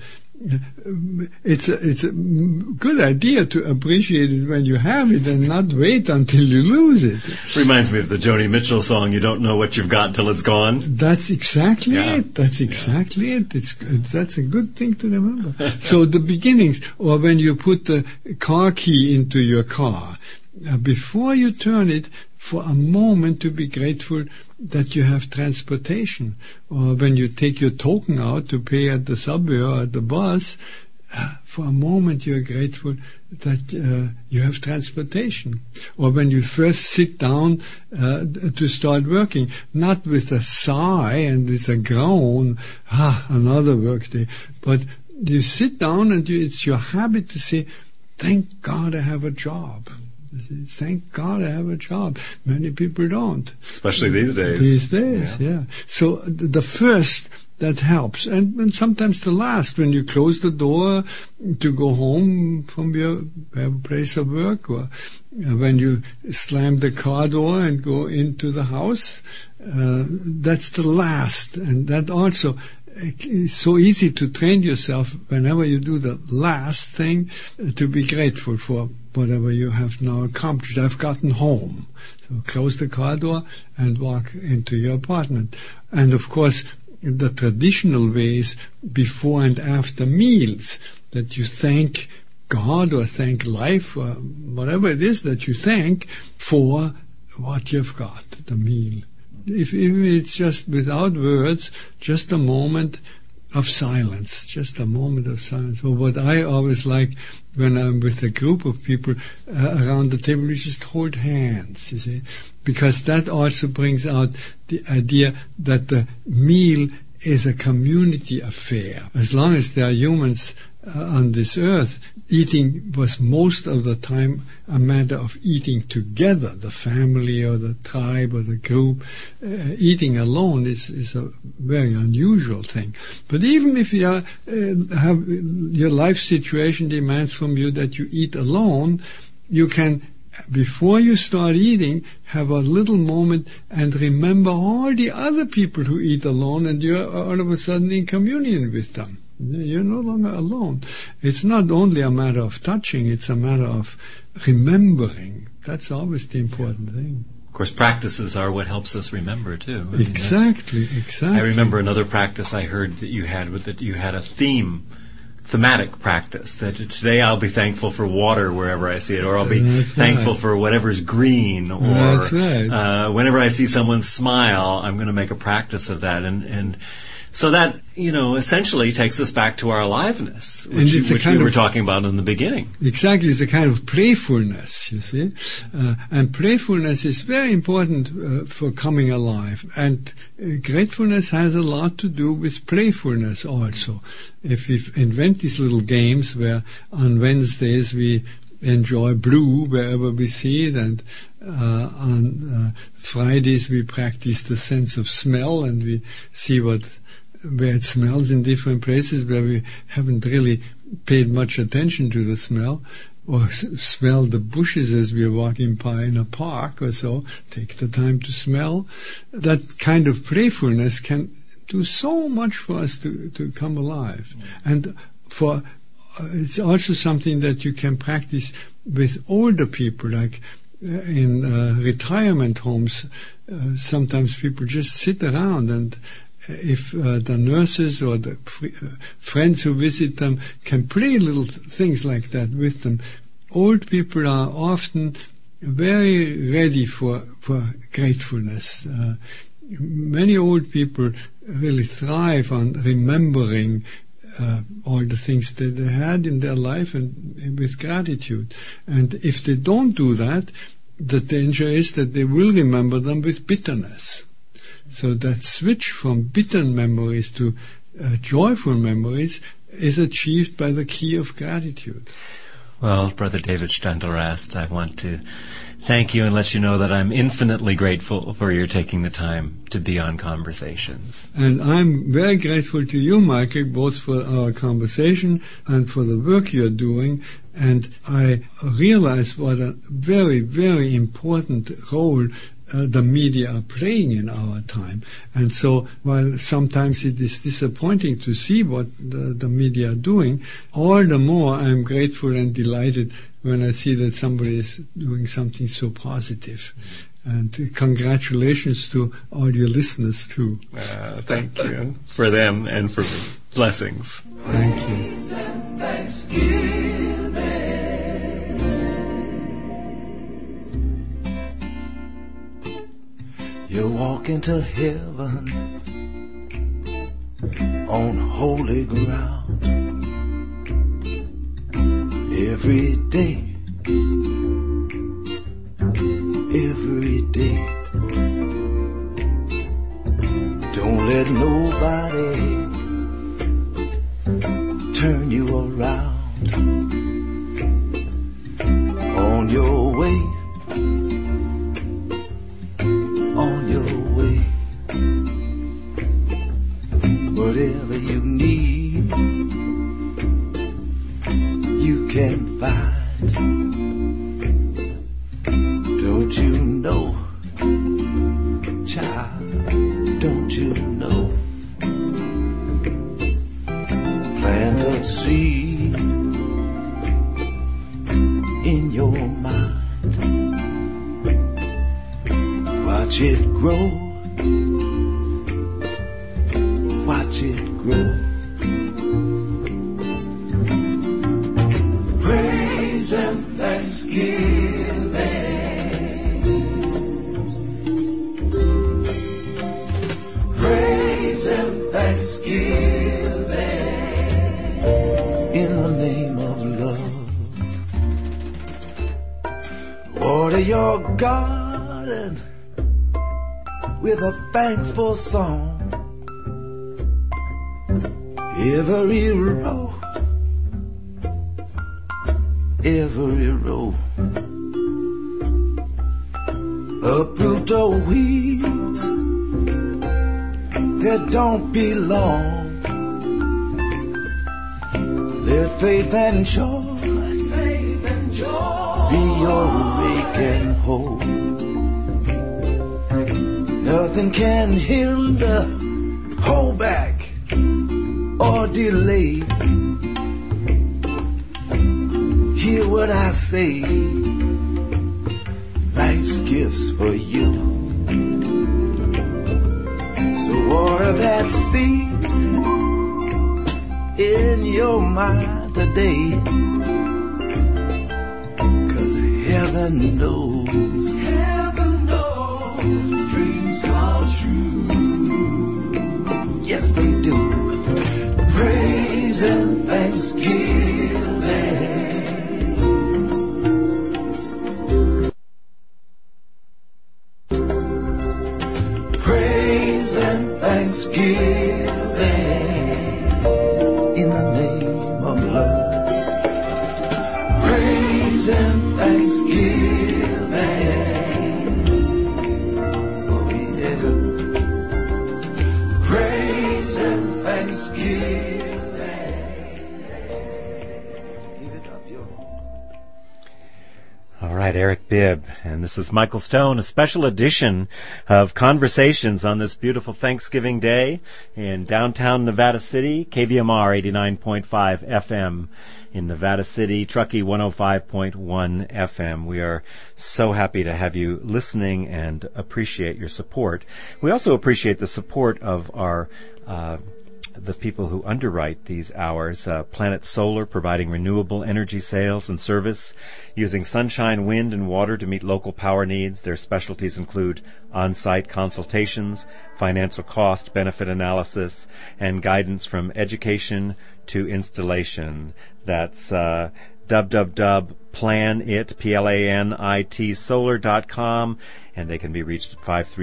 It's a good idea to appreciate it when you have it and not wait until you lose it. Reminds me of the Joni Mitchell song, "You don't know what you've got till it's gone." That's exactly it. That's exactly it. That's a good thing to remember. So the beginnings, or when you put the car key into your car, before you turn it, for a moment to be grateful that you have transportation. Or when you take your token out to pay at the subway or at the bus, for a moment you're grateful that you have transportation. Or when you first sit down to start working, not with a sigh and with a groan, another work day, but you sit down and it's your habit to say, thank God I have a job. Thank God I have a job. Many people don't. Especially these days. These days, yeah. So the first, that helps. And sometimes the last, when you close the door to go home from your place of work, or when you slam the car door and go into the house, that's the last. And that also is so easy to train yourself whenever you do the last thing to be grateful for whatever you have now accomplished. I've gotten home. So close the car door and walk into your apartment. And of course, the traditional ways before and after meals, that you thank God or thank life or whatever it is that you thank for what you've got, the meal. If it's just without words, just a moment of silence, just a moment of silence. Or what I always like when I'm with a group of people around the table, we just hold hands, you see, because that also brings out the idea that the meal is a community affair. As long as there are humans on this earth, eating was most of the time a matter of eating together, the family or the tribe or the group. Eating alone is a very unusual thing. But even if you have your life situation demands from you that you eat alone, you can, before you start eating, have a little moment and remember all the other people who eat alone, and you're all of a sudden in communion with them. You're no longer alone. It's not only a matter of touching, it's a matter of remembering. That's always the important thing. Of course, practices are what helps us remember, too. Exactly. I remember another practice I heard that you had, that you had a thematic practice, that today I'll be thankful for water wherever I see it, or I'll be thankful for whatever's green, or whenever I see someone smile, I'm going to make a practice of that. And so that, essentially takes us back to our aliveness, which we were talking about in the beginning. Exactly, it's a kind of playfulness, you see. And playfulness is very important for coming alive. And gratefulness has a lot to do with playfulness also. If we invent these little games where on Wednesdays we enjoy blue wherever we see it, and on Fridays we practice the sense of smell, and we see where it smells in different places where we haven't really paid much attention to the smell, or smell the bushes as we're walking by in a park or so. Take the time to smell. That kind of playfulness can do so much for us to come alive. And it's also something that you can practice with older people, like in retirement homes. Sometimes people just sit around, and if the nurses or the friends who visit them can play little things like that with them, old people are often very ready for gratefulness. Many old people really thrive on remembering all the things that they had in their life and with gratitude. And if they don't do that, the danger is that they will remember them with bitterness. So that switch from bitter memories to joyful memories is achieved by the key of gratitude. Well, Brother David Steindl-Rast, I want to thank you and let you know that I'm infinitely grateful for your taking the time to be on Conversations. And I'm very grateful to you, Michael, both for our conversation and for the work you're doing. And I realize what a very, very important role the media are playing in our time. And so while sometimes it is disappointing to see what the media are doing, all the more I'm grateful and delighted when I see that somebody is doing something so positive. And congratulations to all your listeners too. Thank you for them and for blessings. Thank you. You walk into heaven on holy ground. every day. Every day. Don't let nobody turn you around. On your way. On your way. Whatever you need, you can find. Don't you know, child, don't you know? Plant a seed in your mind. Watch it grow. Watch it grow. Praise and thanksgiving. Praise and thanksgiving in the name of love. Water your garden with a thankful song. Every row, every row. Uproot the weeds that don't belong. Let faith and joy be your rake and hoe. Nothing can hinder, hold back, or delay. Hear what I say. Life's gifts for you. So water that seed in your mind today. 'Cause heaven knows dreams come true. Yes, they do. Praise and thanksgiving. Praise and thanksgiving in the name of love. Praise and thanksgiving. Oh yeah. Praise and thanksgiving. All right, Eric Bibb, and this is Michael Stone, a special edition of Conversations on this beautiful Thanksgiving Day in downtown Nevada City, KVMR 89.5 FM in Nevada City, Truckee 105.1 FM. We are so happy to have you listening and appreciate your support. We also appreciate the support of our the people who underwrite these hours. Planet Solar, providing renewable energy sales and service using sunshine, wind, and water to meet local power needs. Their specialties include on-site consultations, financial cost benefit analysis, and guidance from education to installation. That's www.planitsolar.com, and they can be reached at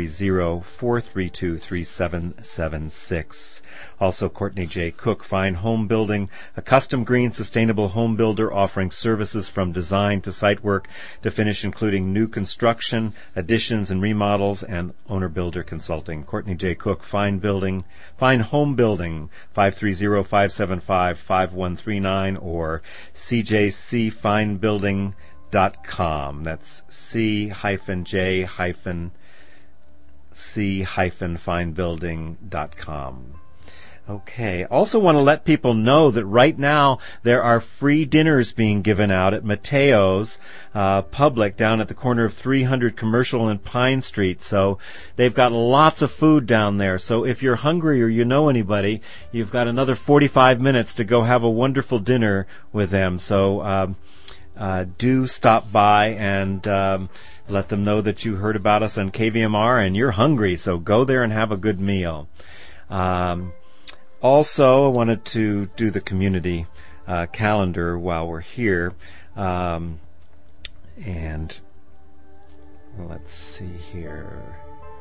530-432-3776. Also, Courtney J. Cook, Fine Home Building, a custom green sustainable home builder offering services from design to site work to finish, including new construction, additions and remodels, and owner-builder consulting. Courtney J. Cook, Fine Home Building, 530-575-5139, or cjcfinebuilding.com. That's c-j-c-finebuilding.com. Okay. Also want to let people know that right now there are free dinners being given out at Mateo's Public down at the corner of 300 Commercial and Pine Street. So they've got lots of food down there. So if you're hungry or you know anybody, you've got another 45 minutes to go have a wonderful dinner with them. So do stop by and let them know that you heard about us on KVMR and you're hungry. So go there and have a good meal. Also, I wanted to do the community calendar while we're here. And let's see here.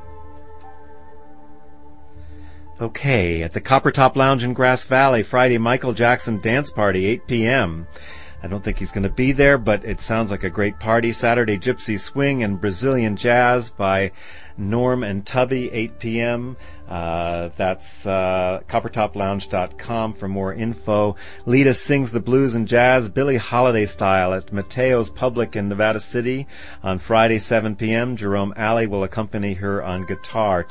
Okay, at the Coppertop Lounge in Grass Valley, Friday, Michael Jackson Dance Party, 8 p.m. I don't think he's going to be there, but it sounds like a great party. Saturday, Gypsy Swing and Brazilian Jazz by Norm and Tubby, 8 p.m. That's coppertoplounge.com for more info. Lita Sings the Blues and Jazz, Billie Holiday style at Mateo's Public in Nevada City on Friday, 7 p.m. Jerome Alley will accompany her on guitar,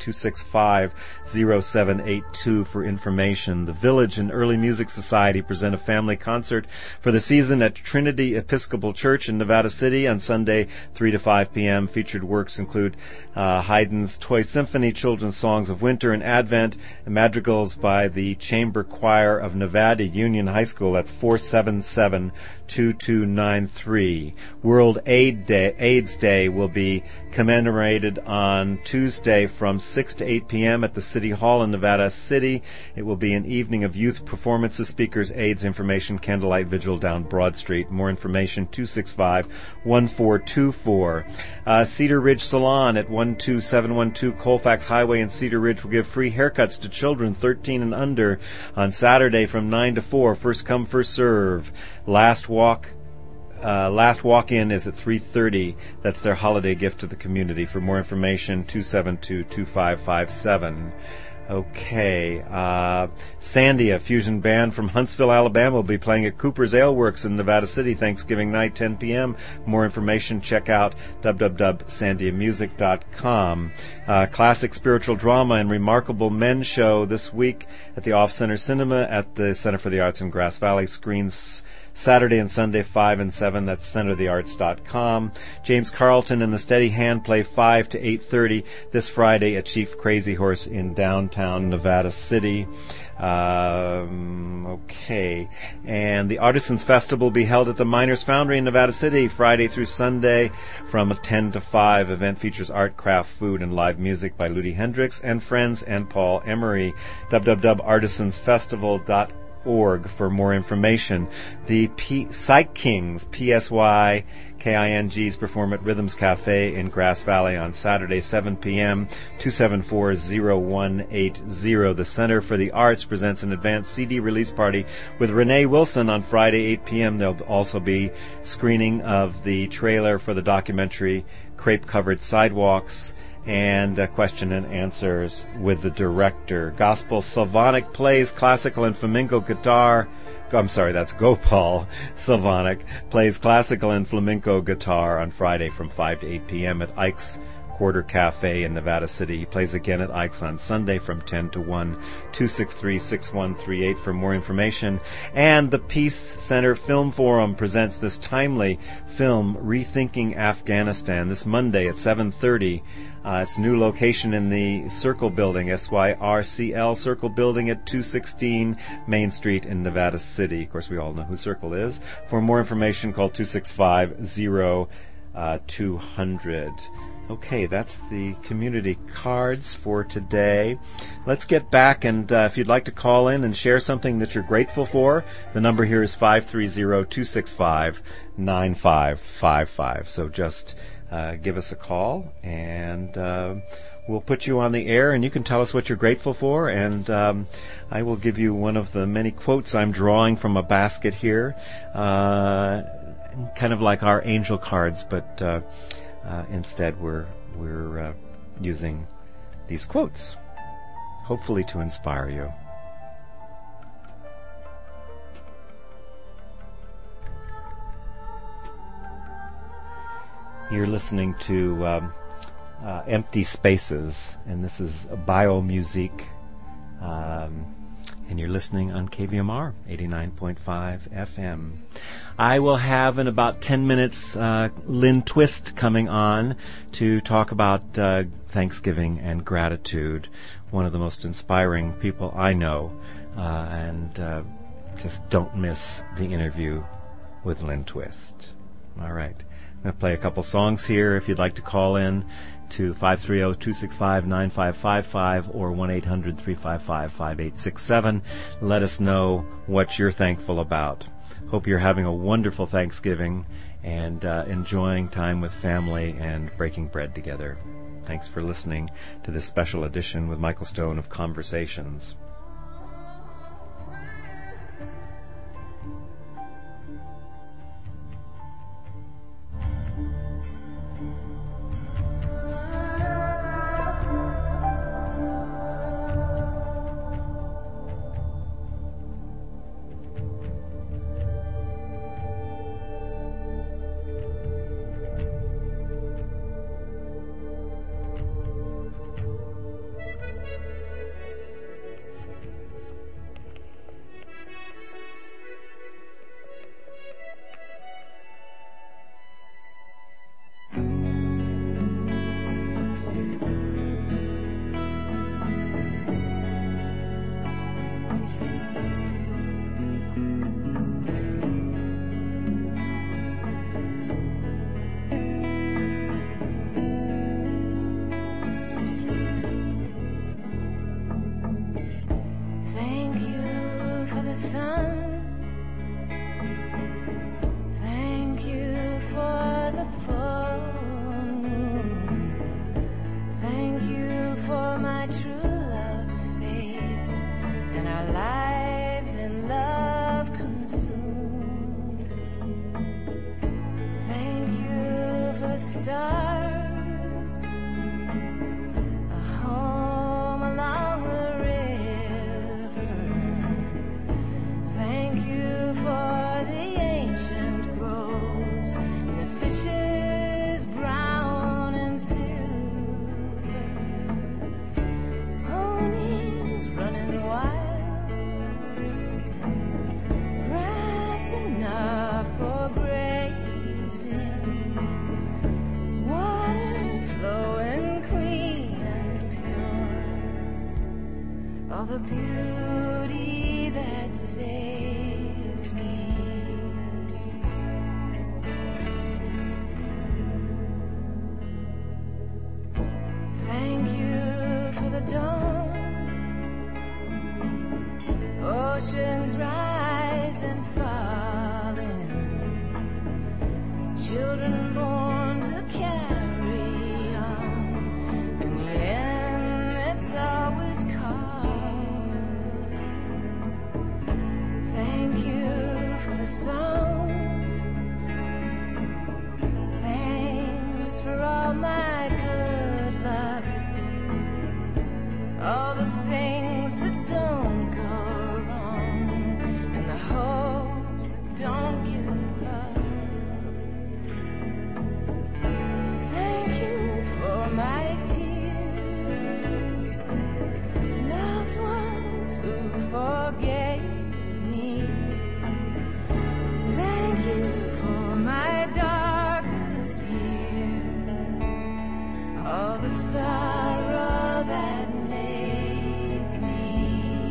265-0782 for information. The Village and Early Music Society present a family concert for the season at Trinity Episcopal Church in Nevada City on Sunday, 3 to 5 p.m. Featured works include Haydn's Toy Symphony, Children's Songs of Winter and Advent, and madrigals by the Chamber Choir of Nevada Union High School. That's 477-2293. World AIDS Day will be commemorated on Tuesday from 6 to 8 p.m. at the City Hall in Nevada City. It will be an evening of youth performances, speakers, AIDS information, candlelight vigil down Broad Street. More information, 265-1424. Cedar Ridge Salon at 12712 Colfax Highway in Cedar Ridge will give free haircuts to children 13 and under on Saturday from 9 to 4. First come, first serve. Last walk-in is at 3:30. That's their holiday gift to the community. For more information, 272-2557. Okay. Sandy, a fusion band from Huntsville, Alabama, will be playing at Cooper's Ale Works in Nevada City Thanksgiving night, 10 p.m. More information, check out www.sandyamusic.com. Classic Spiritual Drama and Remarkable Men show this week at the Off-Center Cinema at the Center for the Arts in Grass Valley. Screens Saturday and Sunday, 5 and 7. That's centerthearts.com. James Carlton and the Steady Hand play 5 to 8:30 this Friday at Chief Crazy Horse in downtown Nevada City. Okay. And the Artisans Festival will be held at the Miners Foundry in Nevada City Friday through Sunday from 10 to 5. Event features art, craft, food, and live music by Ludi Hendricks and friends and Paul Emery. www.artisansfestival.org for more information. The Psych Kings, PSYKINGs, perform at Rhythms Cafe in Grass Valley on Saturday, 7 p.m., 274-0180. The Center for the Arts presents an advanced CD release party with Renee Wilson on Friday, 8 p.m. There'll also be screening of the trailer for the documentary Crepe-Covered Sidewalks, and question and answers with the director. Gospel Slavonic plays classical and flamenco guitar. I'm sorry, that's Gopal Slavonic plays classical and flamenco guitar on Friday from 5 to 8 p.m. at Ike's Quarter Cafe in Nevada City. He plays again at Ike's on Sunday from 10 to 1, 263-6138 for more information. And the Peace Center Film Forum presents this timely film, Rethinking Afghanistan, this Monday at 7:30. It's a new location in the Circle Building, SYRCL Circle Building at 216 Main Street in Nevada City. Of course, we all know who Circle is. For more information, call 265-0200. Okay, that's the community cards for today. Let's get back, and if you'd like to call in and share something that you're grateful for, the number here is 530-265-9555. So just give us a call, and we'll put you on the air, and you can tell us what you're grateful for, and I will give you one of the many quotes I'm drawing from a basket here, kind of like our angel cards, but instead we're using these quotes, hopefully to inspire you. You're listening to Empty Spaces, and this is Biomusic, and you're listening on KVMR 89.5 FM. I will have in about 10 minutes Lynn Twist coming on to talk about Thanksgiving and gratitude, one of the most inspiring people I know, and just don't miss the interview with Lynn Twist. All right. I'm going to play a couple songs here. If you'd like to call in to 530-265-9555 or 1-800-355-5867, let us know what you're thankful about. Hope you're having a wonderful Thanksgiving and enjoying time with family and breaking bread together. Thanks for listening to this special edition with Michael Stone of Conversations. All the sorrow that made me.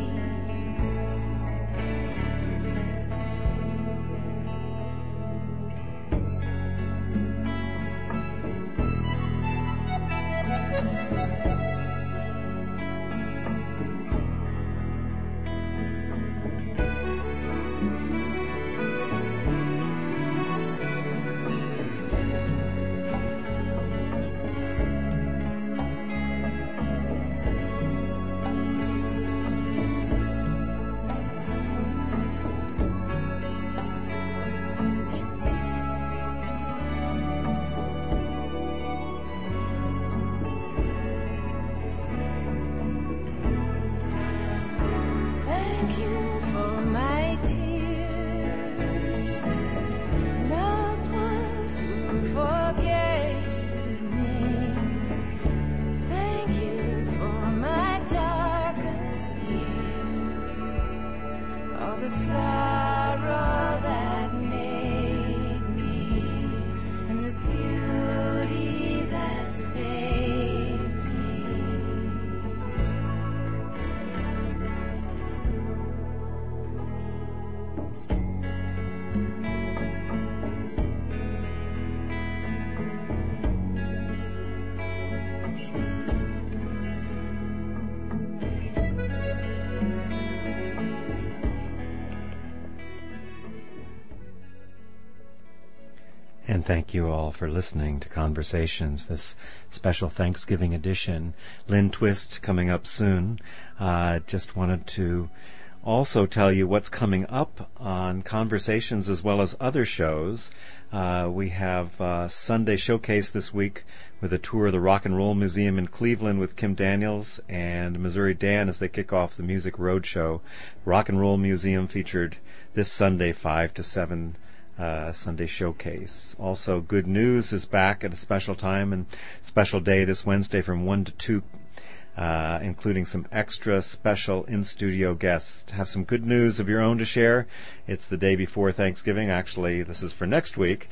And thank you all for listening to Conversations, this special Thanksgiving edition. Lynn Twist coming up soon. Just wanted to also tell you what's coming up on Conversations as well as other shows. We have Sunday Showcase this week with a tour of the Rock and Roll Museum in Cleveland with Kim Daniels and Missouri Dan as they kick off the Music Roadshow. Rock and Roll Museum featured this Sunday 5 to 7 Sunday Showcase. Also, Good News is back at a special time and special day this Wednesday from 1 to 2, including some extra special in-studio guests. To have some good news of your own to share, it's the day before Thanksgiving. Actually, this is for next week.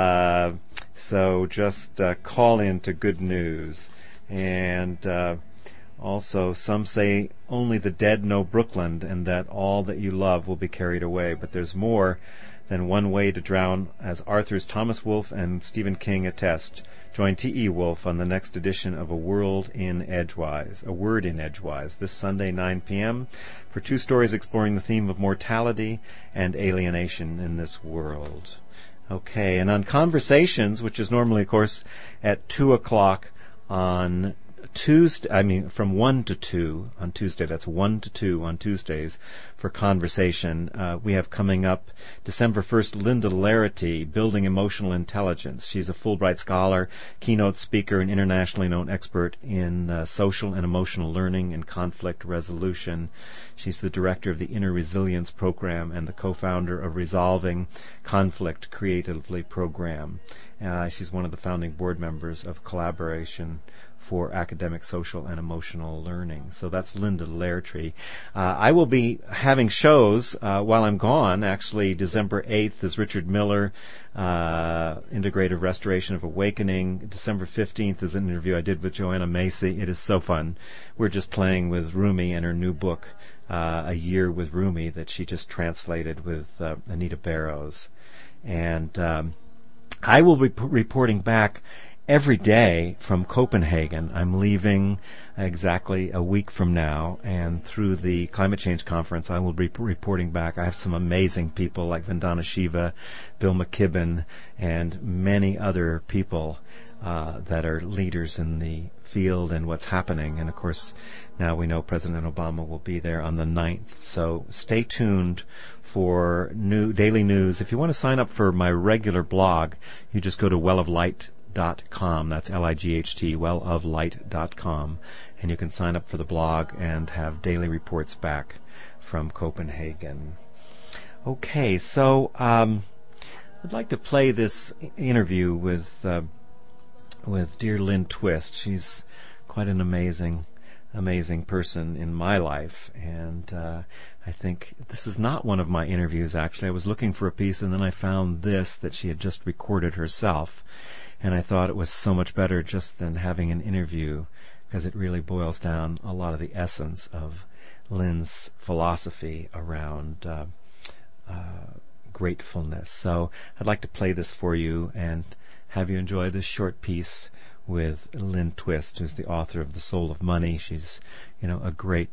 So just call in to Good News. And also, some say only the dead know Brooklyn and that all that you love will be carried away. But there's more than one way to drown, as Arthur's Thomas Wolfe and Stephen King attest. Join T.E. Wolfe on the next edition of A Word in Edgewise, this Sunday, 9 p.m., for 2 stories exploring the theme of mortality and alienation in this world. Okay, and on Conversations, which is normally, of course, at 2 o'clock on Tuesday, from 1 to 2 on Tuesday. That's 1 to 2 on Tuesdays for Conversation. We have coming up December 1st, Linda Larity, Building Emotional Intelligence. She's a Fulbright scholar, keynote speaker, and internationally known expert in social and emotional learning and conflict resolution. She's the director of the Inner Resilience Program and the co-founder of Resolving Conflict Creatively Program. She's one of the founding board members of Collaboration for Academic, Social, and Emotional Learning. So that's Linda Larity. I will be having shows while I'm gone. Actually, December 8th is Richard Miller, Integrative Restoration of Awakening. December 15th is an interview I did with Joanna Macy. It is so fun. We're just playing with Rumi and her new book, A Year with Rumi, that she just translated with Anita Barrows. And I will be reporting back every day from Copenhagen. I'm leaving exactly a week from now, and through the Climate Change Conference, I will be reporting back. I have some amazing people like Vandana Shiva, Bill McKibben, and many other people that are leaders in the field and what's happening. And, of course, now we know President Obama will be there on the 9th. So stay tuned for new daily news. If you want to sign up for my regular blog, you just go to welloflight.com. That's L-I-G-H-T, welloflight.com, and you can sign up for the blog and have daily reports back from Copenhagen. Okay, so I'd like to play this interview with dear Lynn Twist. She's quite an amazing person in my life, and I think this is not one of my interviews, actually. I was looking for a piece, and then I found this that she had just recorded herself. And I thought it was so much better just than having an interview, because it really boils down a lot of the essence of Lynn's philosophy around gratefulness. So I'd like to play this for you and have you enjoy this short piece with Lynn Twist, who's the author of The Soul of Money. She's, a great,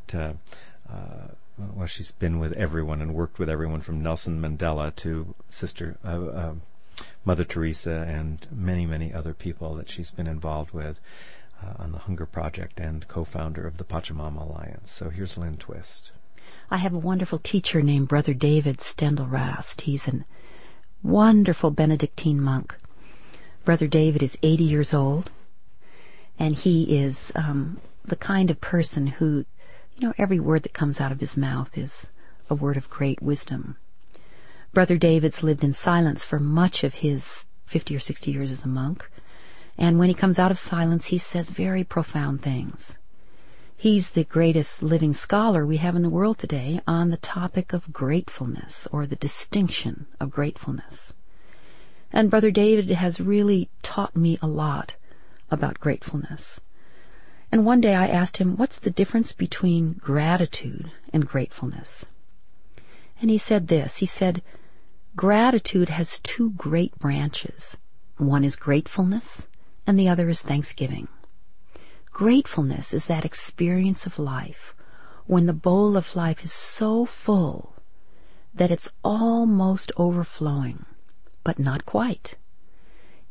she's been with everyone and worked with everyone from Nelson Mandela to Mother Teresa and many, many other people that she's been involved with on the Hunger Project and co-founder of the Pachamama Alliance. So here's Lynn Twist. I have a wonderful teacher named Brother David Stendel-Rast. He's a wonderful Benedictine monk. Brother David is 80 years old, and he is the kind of person who, every word that comes out of his mouth is a word of great wisdom. Brother David's lived in silence for much of his 50 or 60 years as a monk, and when he comes out of silence, he says very profound things. He's the greatest living scholar we have in the world today on the topic of gratefulness, or the distinction of gratefulness. And Brother David has really taught me a lot about gratefulness. And one day I asked him, what's the difference between gratitude and gratefulness? And he said this. He said, gratitude has 2 great branches. One is gratefulness, and the other is thanksgiving. Gratefulness is that experience of life when the bowl of life is so full that it's almost overflowing, but not quite.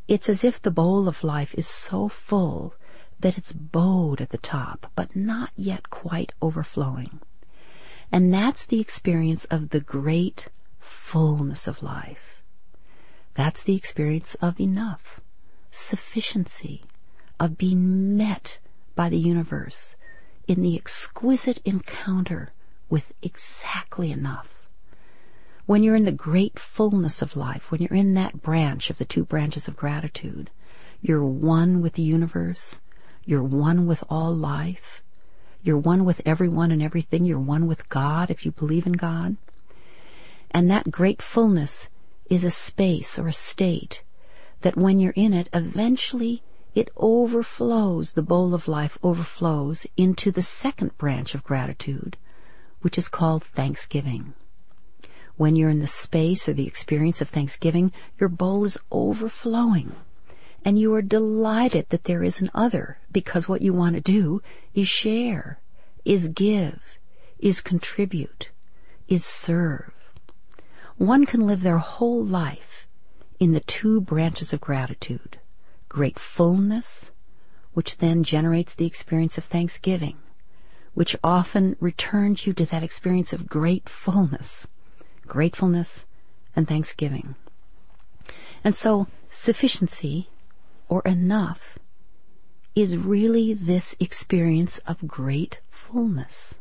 It's as if the bowl of life is so full that it's bowed at the top, but not yet quite overflowing. And that's the experience of the great fullness of life. That's the experience of enough, sufficiency, of being met by the universe in the exquisite encounter with exactly enough. When you're in the great fullness of life, when you're in that branch of the two branches of gratitude, you're one with the universe, you're one with all life, you're one with everyone and everything, you're one with God if you believe in God. And that great fullness is a space or a state that when you're in it, eventually it overflows, the bowl of life overflows into the second branch of gratitude, which is called thanksgiving. When you're in the space or the experience of thanksgiving, your bowl is overflowing, and you are delighted that there is an other, because what you want to do is share, is give, is contribute, is serve. One can live their whole life in the two branches of gratitude, great fullness, which then generates the experience of thanksgiving, which often returns you to that experience of great fullness, gratefulness, and thanksgiving. And so sufficiency, or enough, is really this experience of great fullness.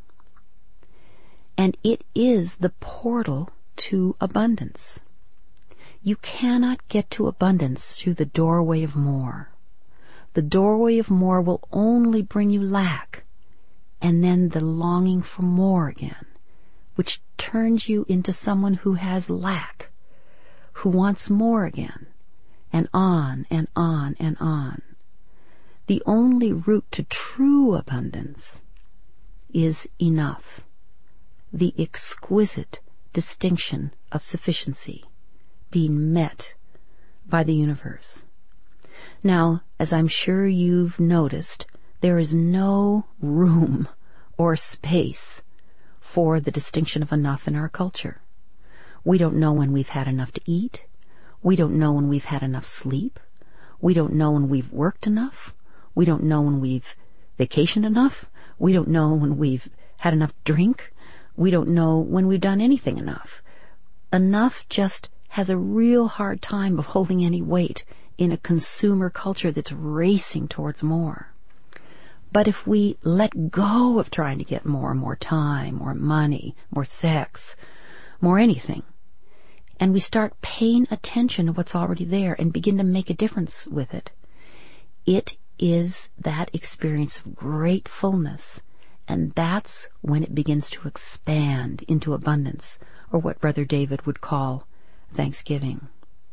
And it is the portal to abundance. You cannot get to abundance through the doorway of more. The doorway of more will only bring you lack, and then the longing for more again, which turns you into someone who has lack, who wants more again, and on and on and on. The only route to true abundance is enough, the exquisite distinction of sufficiency, being met by the universe. Now, as I'm sure you've noticed, there is no room or space for the distinction of enough in our culture. We don't know when we've had enough to eat. We don't know when we've had enough sleep. We don't know when we've worked enough. We don't know when we've vacationed enough. We don't know when we've had enough drink. We don't know when we've done anything enough. Enough just has a real hard time of holding any weight in a consumer culture that's racing towards more. But if we let go of trying to get more time, more money, more sex, more anything, and we start paying attention to what's already there and begin to make a difference with it, it is that experience of great fullness, and that's when it begins to expand into abundance, or what Brother David would call thanksgiving.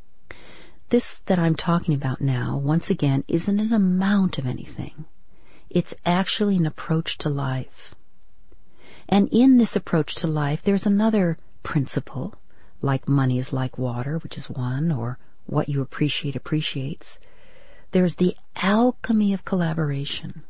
This that I'm talking about now, once again, isn't an amount of anything. It's actually an approach to life. And in this approach to life, there's another principle, like money is like water, which is one, or what you appreciate appreciates. There's the alchemy of collaboration.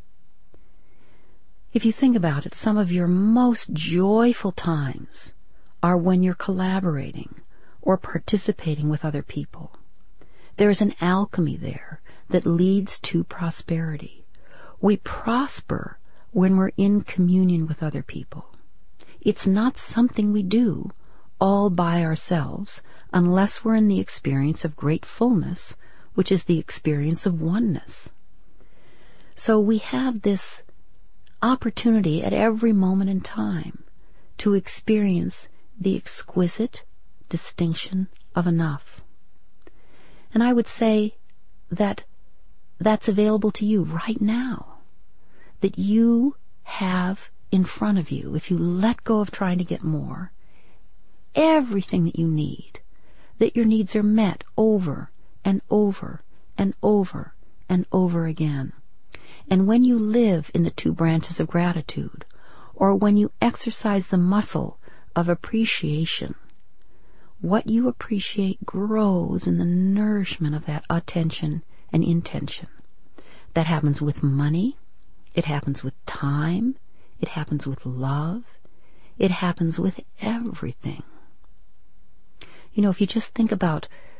If you think about it, some of your most joyful times are when you're collaborating or participating with other people. There is an alchemy there that leads to prosperity. We prosper when we're in communion with other people. It's not something we do all by ourselves unless we're in the experience of great fullness, which is the experience of oneness. So we have this opportunity at every moment in time to experience the exquisite distinction of enough. And I would say that that's available to you right now, that you have in front of you, if you let go of trying to get more, everything that you need, that your needs are met over and over and over and over again. And when you live in the two branches of gratitude, or when you exercise the muscle of appreciation, what you appreciate grows in the nourishment of that attention and intention. That happens with money, it happens with time, it happens with love, it happens with everything. You know, if you just think about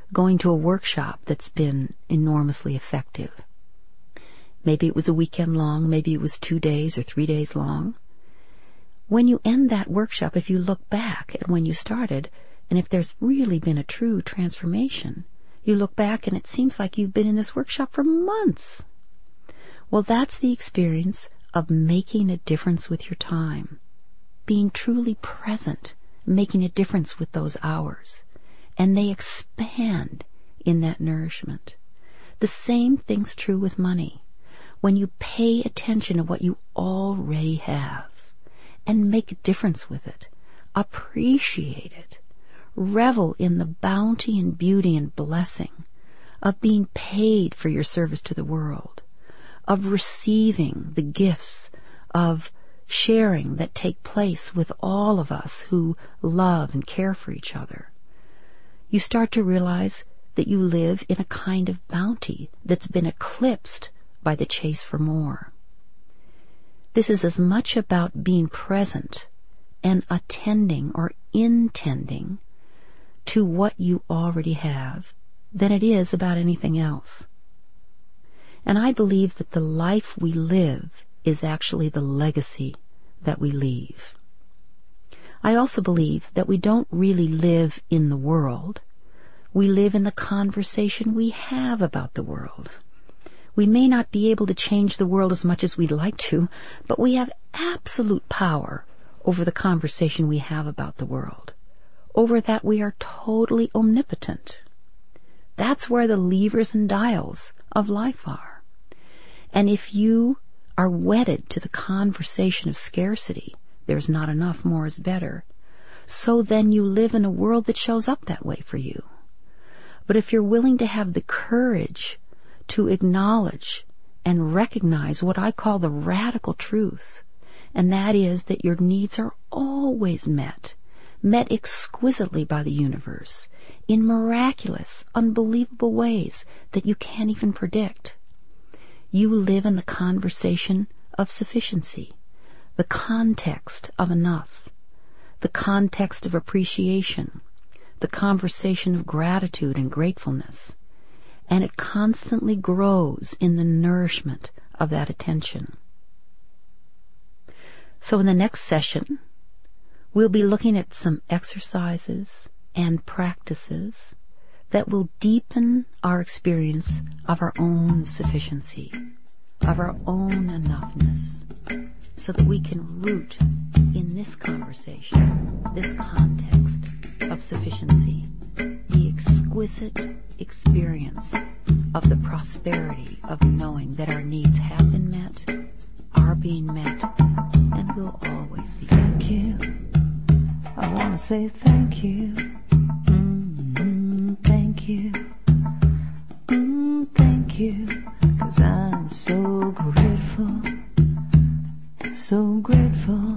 going to a workshop that's been enormously effective. Maybe it was a weekend long, maybe it was 2 days or 3 days long. When you end that workshop, if you look back at when you started, and if there's really been a true transformation, you look back and it seems like you've been in this workshop for months. Well, that's the experience of making a difference with your time, being truly present, making a difference with those hours, and they expand in that nourishment. The same thing's true with money. When you pay attention to what you already have and make a difference with it, appreciate it, revel in the bounty and beauty and blessing of being paid for your service to the world, of receiving the gifts of sharing that take place with all of us who love and care for each other. You start to realize that you live in a kind of bounty that's been eclipsed by the chase for more. This is as much about being present and attending or intending to what you already have than it is about anything else. And I believe that the life we live is actually the legacy that we leave. I also believe that we don't really live in the world. We live in the conversation we have about the world. We may not be able to change the world as much as we'd like to, but we have absolute power over the conversation we have about the world. Over that we are totally omnipotent. That's where the levers and dials of life are. And if you are wedded to the conversation of scarcity, there's not enough, more is better, so then you live in a world that shows up that way for you. But if you're willing to have the courage to acknowledge and recognize what I call the radical truth, and that is that your needs are always met exquisitely by the universe, in miraculous, unbelievable ways that you can't even predict. You live in the conversation of sufficiency, the context of enough, the context of appreciation, the conversation of gratitude and gratefulness, and it constantly grows in the nourishment of that attention. So in the next session, we'll be looking at some exercises and practices that will deepen our experience of our own sufficiency, of our own enoughness, so that we can root in this conversation, this context of sufficiency, the exquisite experience of the prosperity of knowing that our needs have been met, are being met, and will always be. Thank you. I want to say thank you. Thank you. Thank you. 'Cause I'm so grateful. So grateful.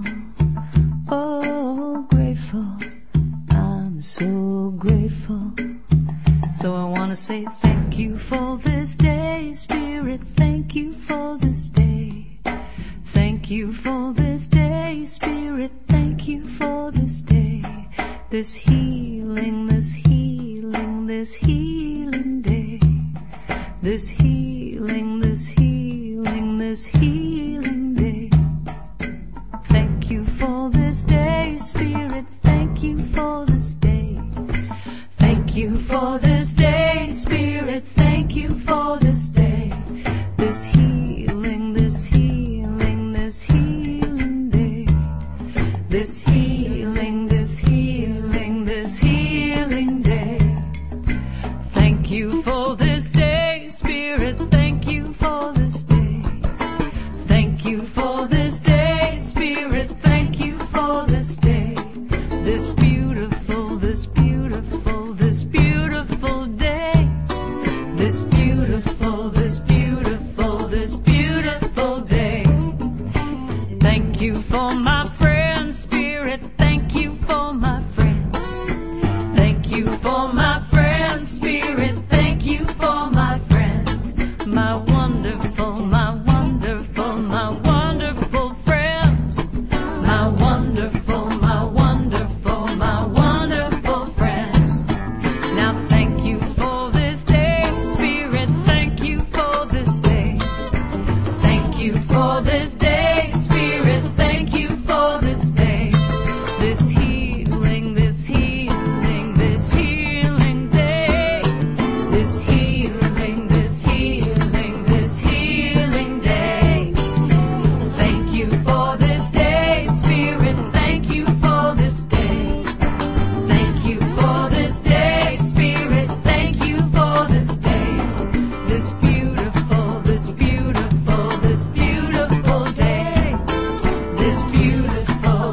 Oh, grateful. I'm so grateful. So I want to say thank you for this day, Spirit. Thank you for this day. Thank you for this day, Spirit. Thank you for this day. This healing, this healing, this healing day. This healing, this healing, this healing day. Thank you for this day, Spirit. Thank you for this day. Thank you for this day, Spirit. Thank you for this day. This healing, this healing, this healing day. This healing, this healing, this healing day. Thank you for this day, Spirit. Thank you for this day. Thank you for this day, Spirit. Thank you for this day. This beautiful, this beautiful, this beautiful day. This beautiful, this beautiful, this beautiful day. Thank you for my friends, Spirit. Thank you for my friends. Thank you for my friends, Spirit. Thank you for my friends. My wonderful, my wonderful, my wonderful friends. My wonderful, my wonderful, my wonderful friends. Now thank you for this beautiful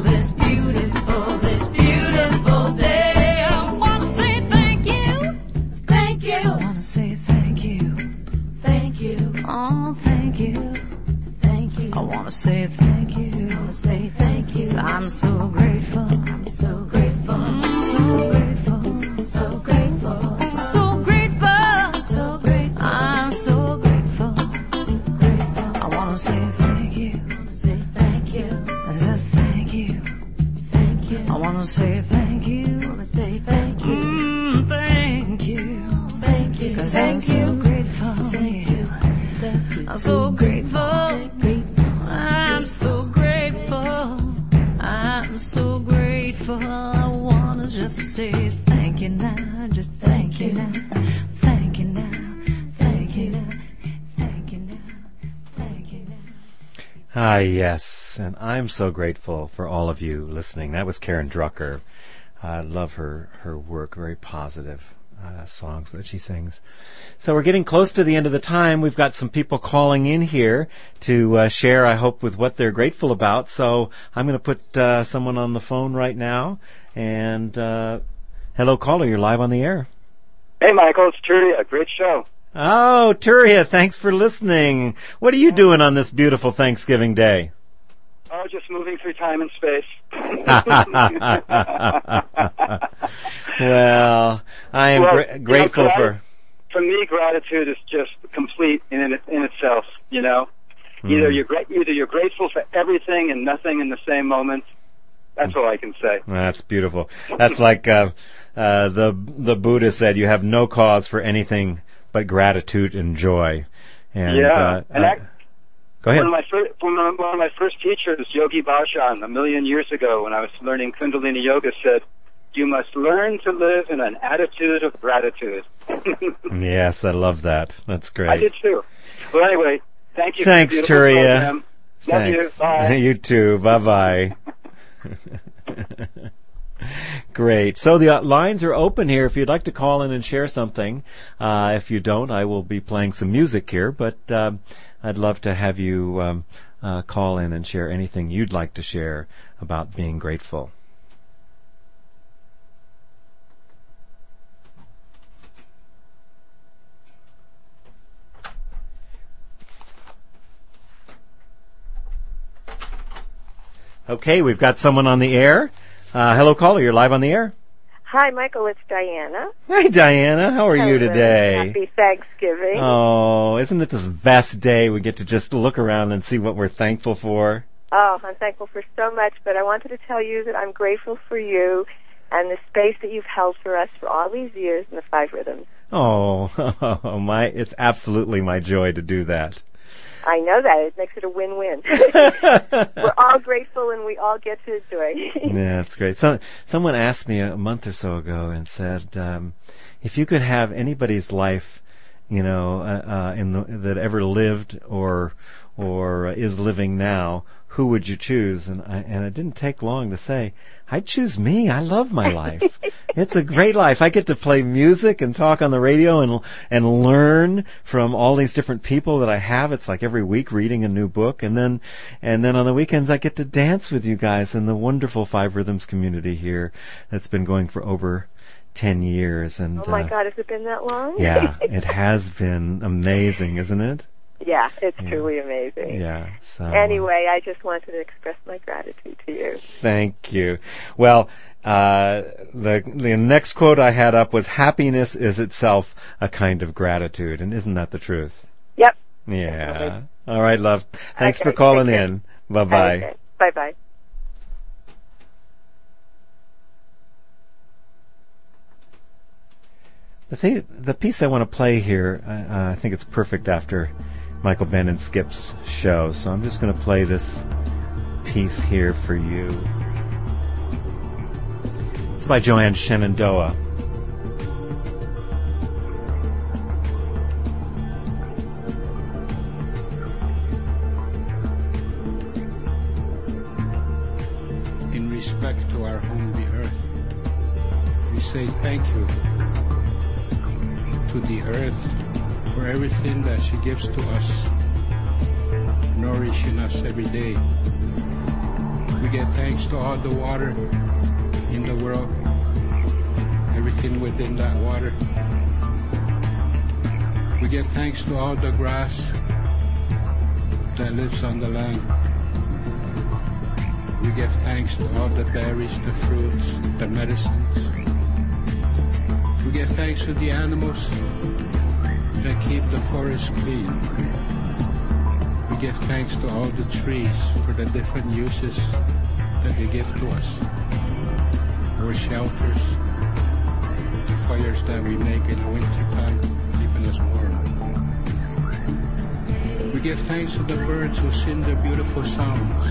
day. I wanna say thank you. Thank you. I wanna say thank you. Thank you. Oh, thank you. Thank you. I wanna say thank you. I wanna say thank you. 'Cause I'm so grateful. I'm so grateful. I'm so grateful. So grateful. So grateful. So grateful. I'm so grateful. Grateful. I wanna say thank you. I wanna say thank you. Just thank you. Thank you. I wanna say thank you. I wanna say thank you. Thank you. Thank you. 'Cause I'm so grateful. Thank you. Thank you. I'm so grateful. I'm so grateful. I'm so grateful. I wanna just say thank you now. Just thank you now. Thank you now. Thank you now. Thank you now. Thank you now. Ah, yes, and I'm so grateful for all of you listening. That was Karen Drucker. I love her work, very positive songs that she sings. So we're getting close to the end of the time. We've got some people calling in here to share, I hope, with what they're grateful about. So I'm going to put someone on the phone right now. And hello, caller, you're live on the air. Hey, Michael, it's Turia. Great show. Oh, Turia, thanks for listening. What are you doing on this beautiful Thanksgiving Day? Oh, just moving through time and space. Well, I am grateful for... For me, gratitude is just complete in itself, you know? Either you're grateful for everything and nothing in the same moment. That's all I can say. That's beautiful. That's like the Buddha said, you have no cause for anything but gratitude and joy. And, go ahead. One of my first teachers, Yogi Bhajan, 1,000,000 years ago, when I was learning Kundalini Yoga, said, "You must learn to live in an attitude of gratitude." Yes, I love that. That's great. I did too. Well, anyway, thank you. Thanks, for the Turia. program. Thanks. Love you. Bye. You too. Bye-bye. Great. So the lines are open here if you'd like to call in and share something. If you don't, I will be playing some music here, but I'd love to have you call in and share anything you'd like to share about being grateful. Okay, we've got someone on the air. Hello, caller. You're live on the air. Hi, Michael. It's Diana. Hi, Diana. How are you today? Happy Thanksgiving. Oh, isn't it this best day? We get to just look around and see what we're thankful for. Oh, I'm thankful for so much, but I wanted to tell you that I'm grateful for you and the space that you've held for us for all these years in the Five Rhythms. Oh, it's absolutely my joy to do that. I know that. It makes it a win-win. We're all grateful and we all get to enjoy. Yeah, that's great. Someone asked me a month or so ago and said, if you could have anybody's life, you know, that ever lived or is living now, who would you choose? And it didn't take long to say, I'd choose me. I love my life. It's a great life. I get to play music and talk on the radio and learn from all these different people that I have. It's like every week reading a new book, and then on the weekends I get to dance with you guys in the wonderful Five Rhythms community here that's been going for over 10 years. And oh my God, has it been that long? Yeah, it has been amazing, isn't it? Yeah, it's truly amazing. Yeah. So anyway, I just wanted to express my gratitude to you. Thank you. Well, the next quote I had up was, "Happiness is itself a kind of gratitude," and isn't that the truth? Yep. Yeah. Definitely. All right, love. Thanks for calling in. Bye-bye. Okay. Bye-bye. The piece I want to play here, I think it's perfect after Michael Ben and Skip's show, so I'm just going to play this piece here for you. It's by Joanne Shenandoah. In respect to our home, the earth, we say thank you to the earth for everything that she gives to us, nourishing us every day. give thanks to all the water in the world, everything within that water. We give thanks to all the grass that lives on the land. We give thanks to all the berries, the fruits, the medicines. We give thanks to the animals that keep the forest clean. We give thanks to all the trees for the different uses that they give to us. Our shelters, the fires that we make in the winter time, keeping us warm. We give thanks to the birds who sing their beautiful songs.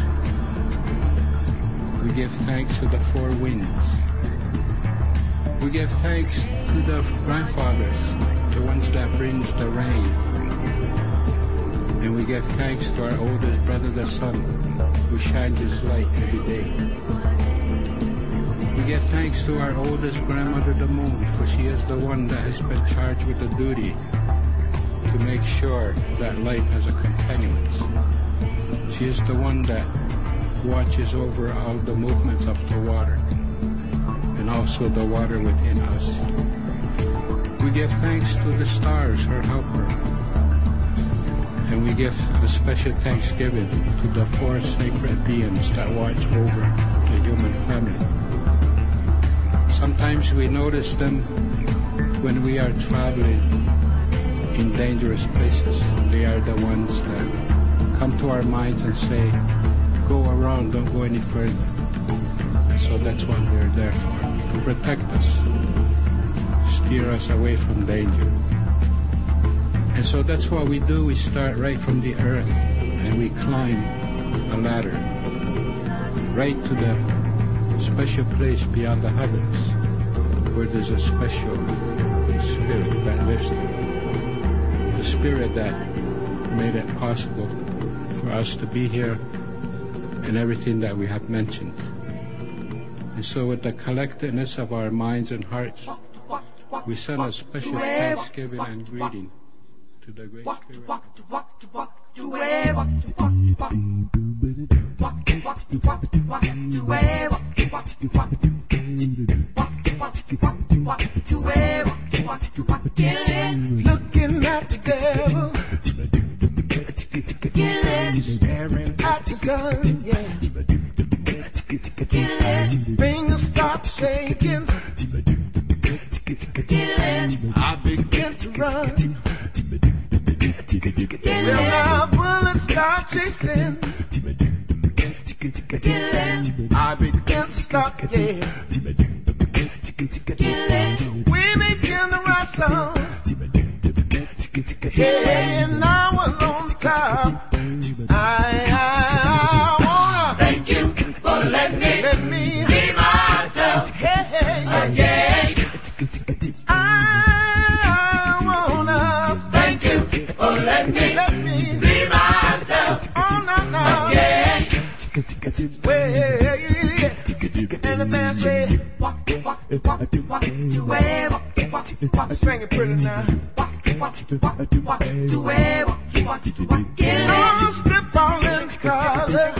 We give thanks to the four winds. We give thanks to the grandfathers, the ones that brings the rain. And we give thanks to our oldest brother, the sun, who shines his light every day. We give thanks to our oldest grandmother, the moon, for she is the one that has been charged with the duty to make sure that life has a continuance. She is the one that watches over all the movements of the water and also the water within us. We give thanks to the stars, her helper, and we give a special thanksgiving to the four sacred beings that watch over the human family. Sometimes we notice them when we are traveling in dangerous places. They are the ones that come to our minds and say, go around, don't go any further. So that's what we're there for, to protect us, steer us away from danger. And so that's what we do. We start right from the earth and we climb a ladder right to the special place beyond the heavens where there's a special spirit that lives there. The spirit that made it possible for us to be here and everything that we have mentioned. And so with the collectedness of our minds and hearts, we send a special thanksgiving and greeting to the Great Spirit. Looking at the devil, staring at his gun, yeah. Fingers start shaking, I begin to run. Well, now bullets start chasing, I begin to stop, yeah. We begin to write song, yeah, and I was on top. I wanna thank you for letting me be myself, hey, again. I wanna thank you for letting me be myself, oh no, again. Well, yeah, and the band say, sing it pretty now. Don't slip on in the collar,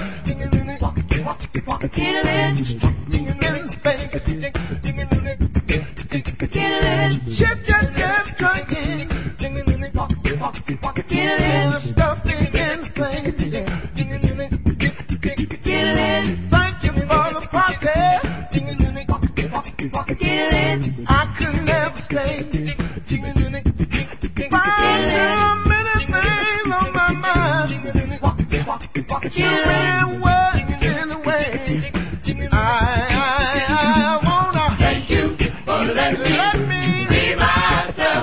struck me in the face, shit, drinking, and the stuff begins playing. Thank you for the party, I could never stay. Find too many things on my mind, too many words in the way. I wanna thank you for letting me be myself.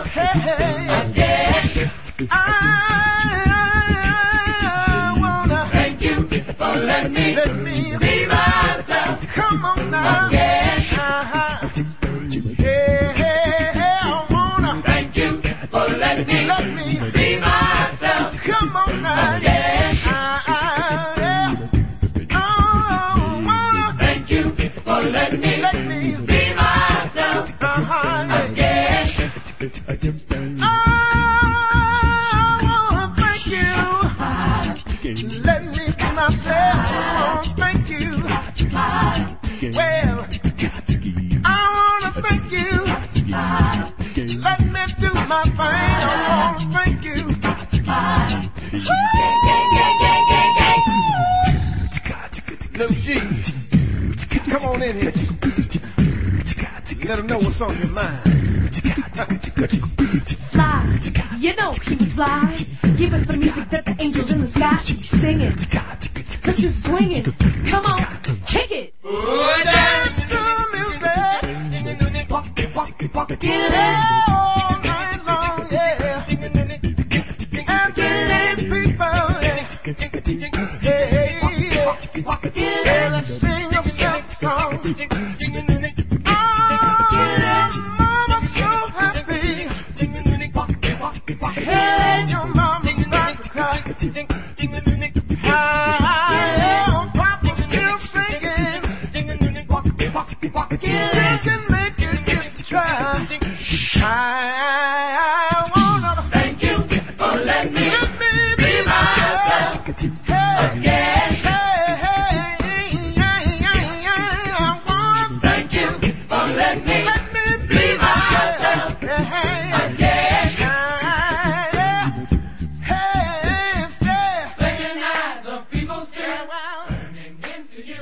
Well, I wanna thank you. Let me do my thing. I wanna thank you. Little G, come on in here. Let them know what's on your mind. Slide, you know he was fly. Give us the music that the angels in the sky should be singing. Let's do swinging. Come on, kick it. Oh, dance to music. Get it all night long, yeah. And believe people, yeah. Yeah, let's sing a self song. Oh, mama so happy. Hey, your mama's not to cry. Hi, Papa's still singing. You can make it just to try. I wanna thank you for letting me be myself again. I wanna thank you for letting me be myself again. Thinking eyes of people still turning into you.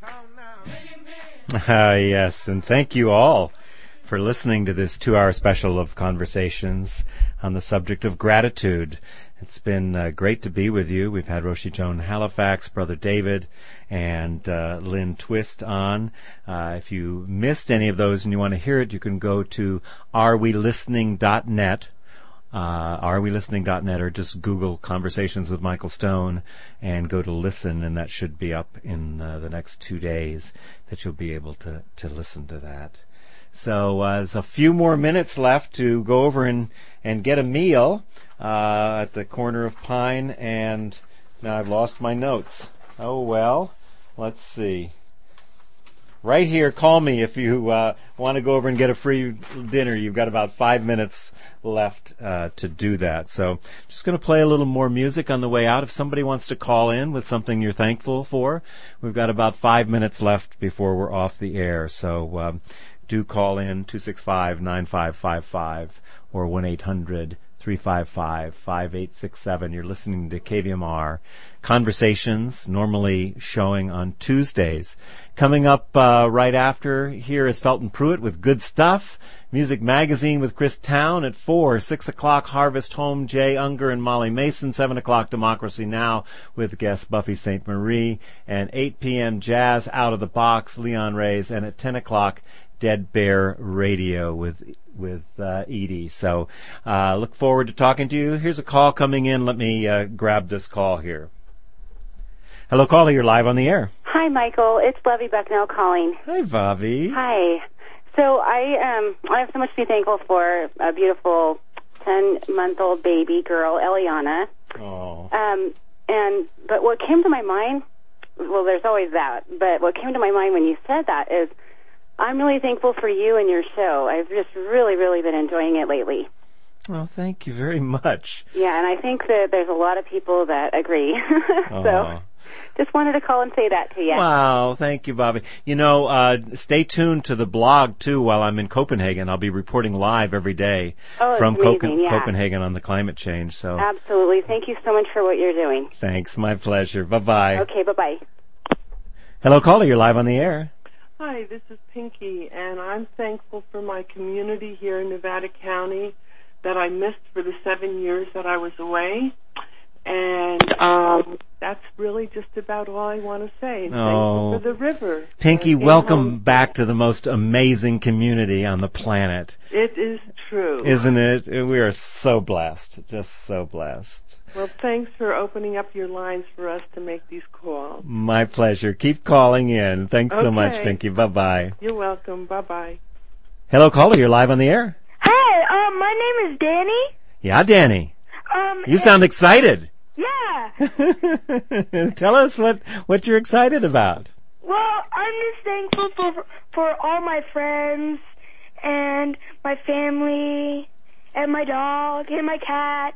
Yes, and thank you all for listening to this 2-hour special of Conversations on the subject of gratitude. It's been great to be with you. We've had Roshi Joan Halifax, Brother David, and Lynn Twist on. If you missed any of those and you want to hear it, you can go to arewelistening.net. arewelistening.net, or just Google Conversations with Michael Stone and go to listen, and that should be up in the next 2 days that you'll be able to listen to that. So there's a few more minutes left to go over and get a meal at the corner of Pine, and now I've lost my notes. Oh well, let's see. Right here, call me if you want to go over and get a free dinner. You've got about 5 minutes left to do that. So I'm just going to play a little more music on the way out. If somebody wants to call in with something you're thankful for, we've got about 5 minutes left before we're off the air. So do call in 265-9555 or 1-800-355-5867. You're listening to KVMR Conversations, normally showing on Tuesdays. Coming up right after here is Felton Pruitt with Good Stuff, Music Magazine with Chris Town at 4, 6 o'clock Harvest Home, Jay Unger and Molly Mason, 7 o'clock Democracy Now! With guest Buffy St. Marie, and 8 p.m. Jazz Out of the Box, Leon Reyes, and at 10 o'clock Dead Bear Radio with Edie. So look forward to talking to you. Here's a call coming in. Let me grab this call here. Hello, caller. You're live on the air. Hi, Michael. It's Lovey Bucknell calling. Hi, Bobby. Hi. So I have so much to be thankful for. A beautiful 10-month-old baby girl, Eliana. Oh. But what came to my mind, well, there's always that, but what came to my mind when you said that is I'm really thankful for you and your show. I've just really, really been enjoying it lately. Well, thank you very much. Yeah, and I think that there's a lot of people that agree. So just wanted to call and say that to you. Wow, thank you, Bobby. You know, stay tuned to the blog, too, while I'm in Copenhagen. I'll be reporting live every day from Copenhagen on the climate change. So absolutely. Thank you so much for what you're doing. Thanks. My pleasure. Bye-bye. Okay, bye-bye. Hello, caller. You're live on the air. Hi, this is Pinky, and I'm thankful for my community here in Nevada County that I missed for the 7 years that I was away. And that's really just about all I want to say. Thankful for the river. Pinky, welcome back to the most amazing community on the planet. It is true. Isn't it? We are so blessed. Just so blessed. Well, thanks for opening up your lines for us to make these calls. My pleasure. Keep calling in. Thanks so much, Pinky. Bye-bye. You're welcome. Bye-bye. Hello, caller. You're live on the air. Hi, my name is Danny. Yeah, Danny. You sound excited. Yeah. Tell us what you're excited about. Well, I'm just thankful for all my friends and my family and my dog and my cat.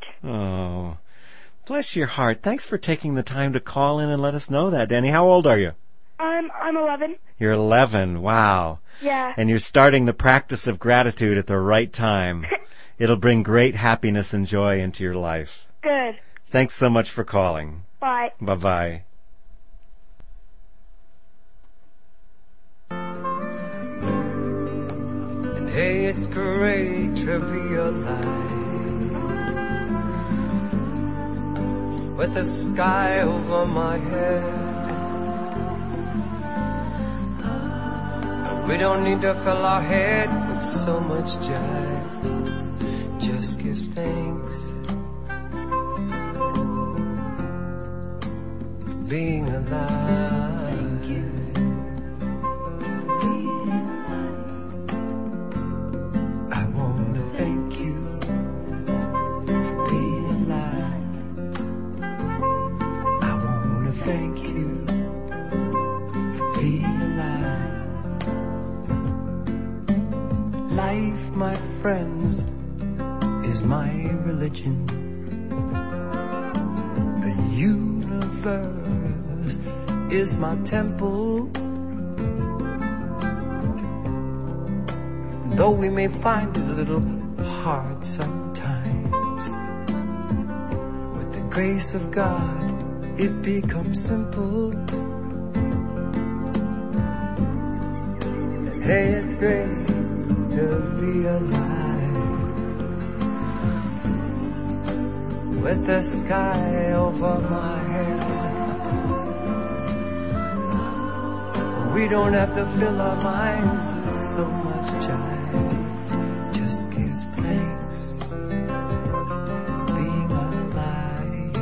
Oh, bless your heart. Thanks for taking the time to call in and let us know that, Danny. How old are you? I'm 11. You're 11. Wow. Yeah. And you're starting the practice of gratitude at the right time. It'll bring great happiness and joy into your life. Good. Thanks so much for calling. Bye. Bye-bye. And hey, it's great to be alive, with the sky over my head. We don't need to fill our head with so much jive. Just give thanks. Being alive. Thank you. I want to thank you for being alive. I want to thank you for being alive. Life, my friends, is my religion. The universe is my temple. Though we may find it a little hard sometimes, with the grace of God, it becomes simple. And hey, it's great to be alive, with the sky over my head. We don't have to fill our minds with so much jive. Just give thanks for being alive.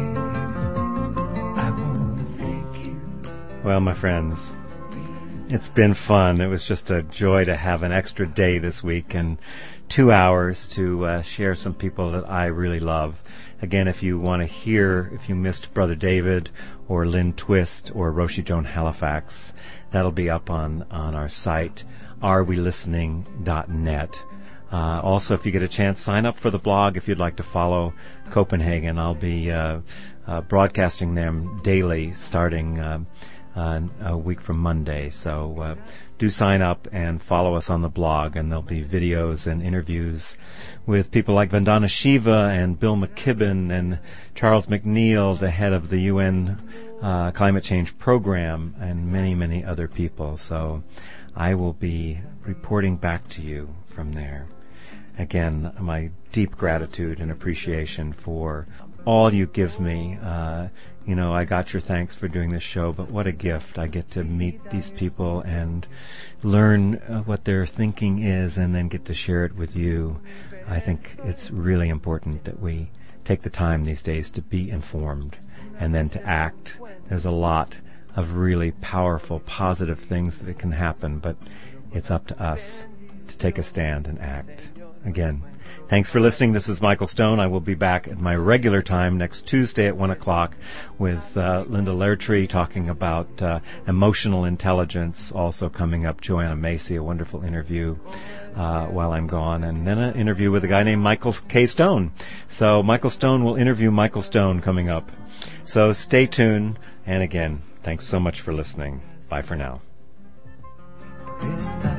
I want to thank you. Well, my friends, it's been fun. It was just a joy to have an extra day this week and 2 hours to share some people that I really love. Again, if you want to hear, if you missed Brother David or Lynn Twist or Roshi Joan Halifax, that'll be up on our site, arewelistening.net. Also, if you get a chance, sign up for the blog if you'd like to follow Copenhagen. I'll be broadcasting them daily starting a week from Monday. So do sign up and follow us on the blog, and there'll be videos and interviews with people like Vandana Shiva and Bill McKibben and Charles McNeil, the head of the UN Climate Change Program, and many, many other people. So I will be reporting back to you from there. Again, my deep gratitude and appreciation for all you give me. I got your thanks for doing this show, but what a gift. I get to meet these people and learn what their thinking is and then get to share it with you. I think it's really important that we take the time these days to be informed and then to act. There's a lot of really powerful, positive things that can happen, but it's up to us to take a stand and act. Again, thanks for listening. This is Michael Stone. I will be back at my regular time next Tuesday at 1 o'clock with Linda Lairtree talking about emotional intelligence. Also coming up, Joanna Macy, a wonderful interview while I'm gone, and then an interview with a guy named Michael K. Stone. So Michael Stone will interview Michael Stone coming up. So stay tuned. And again, thanks so much for listening. Bye for now.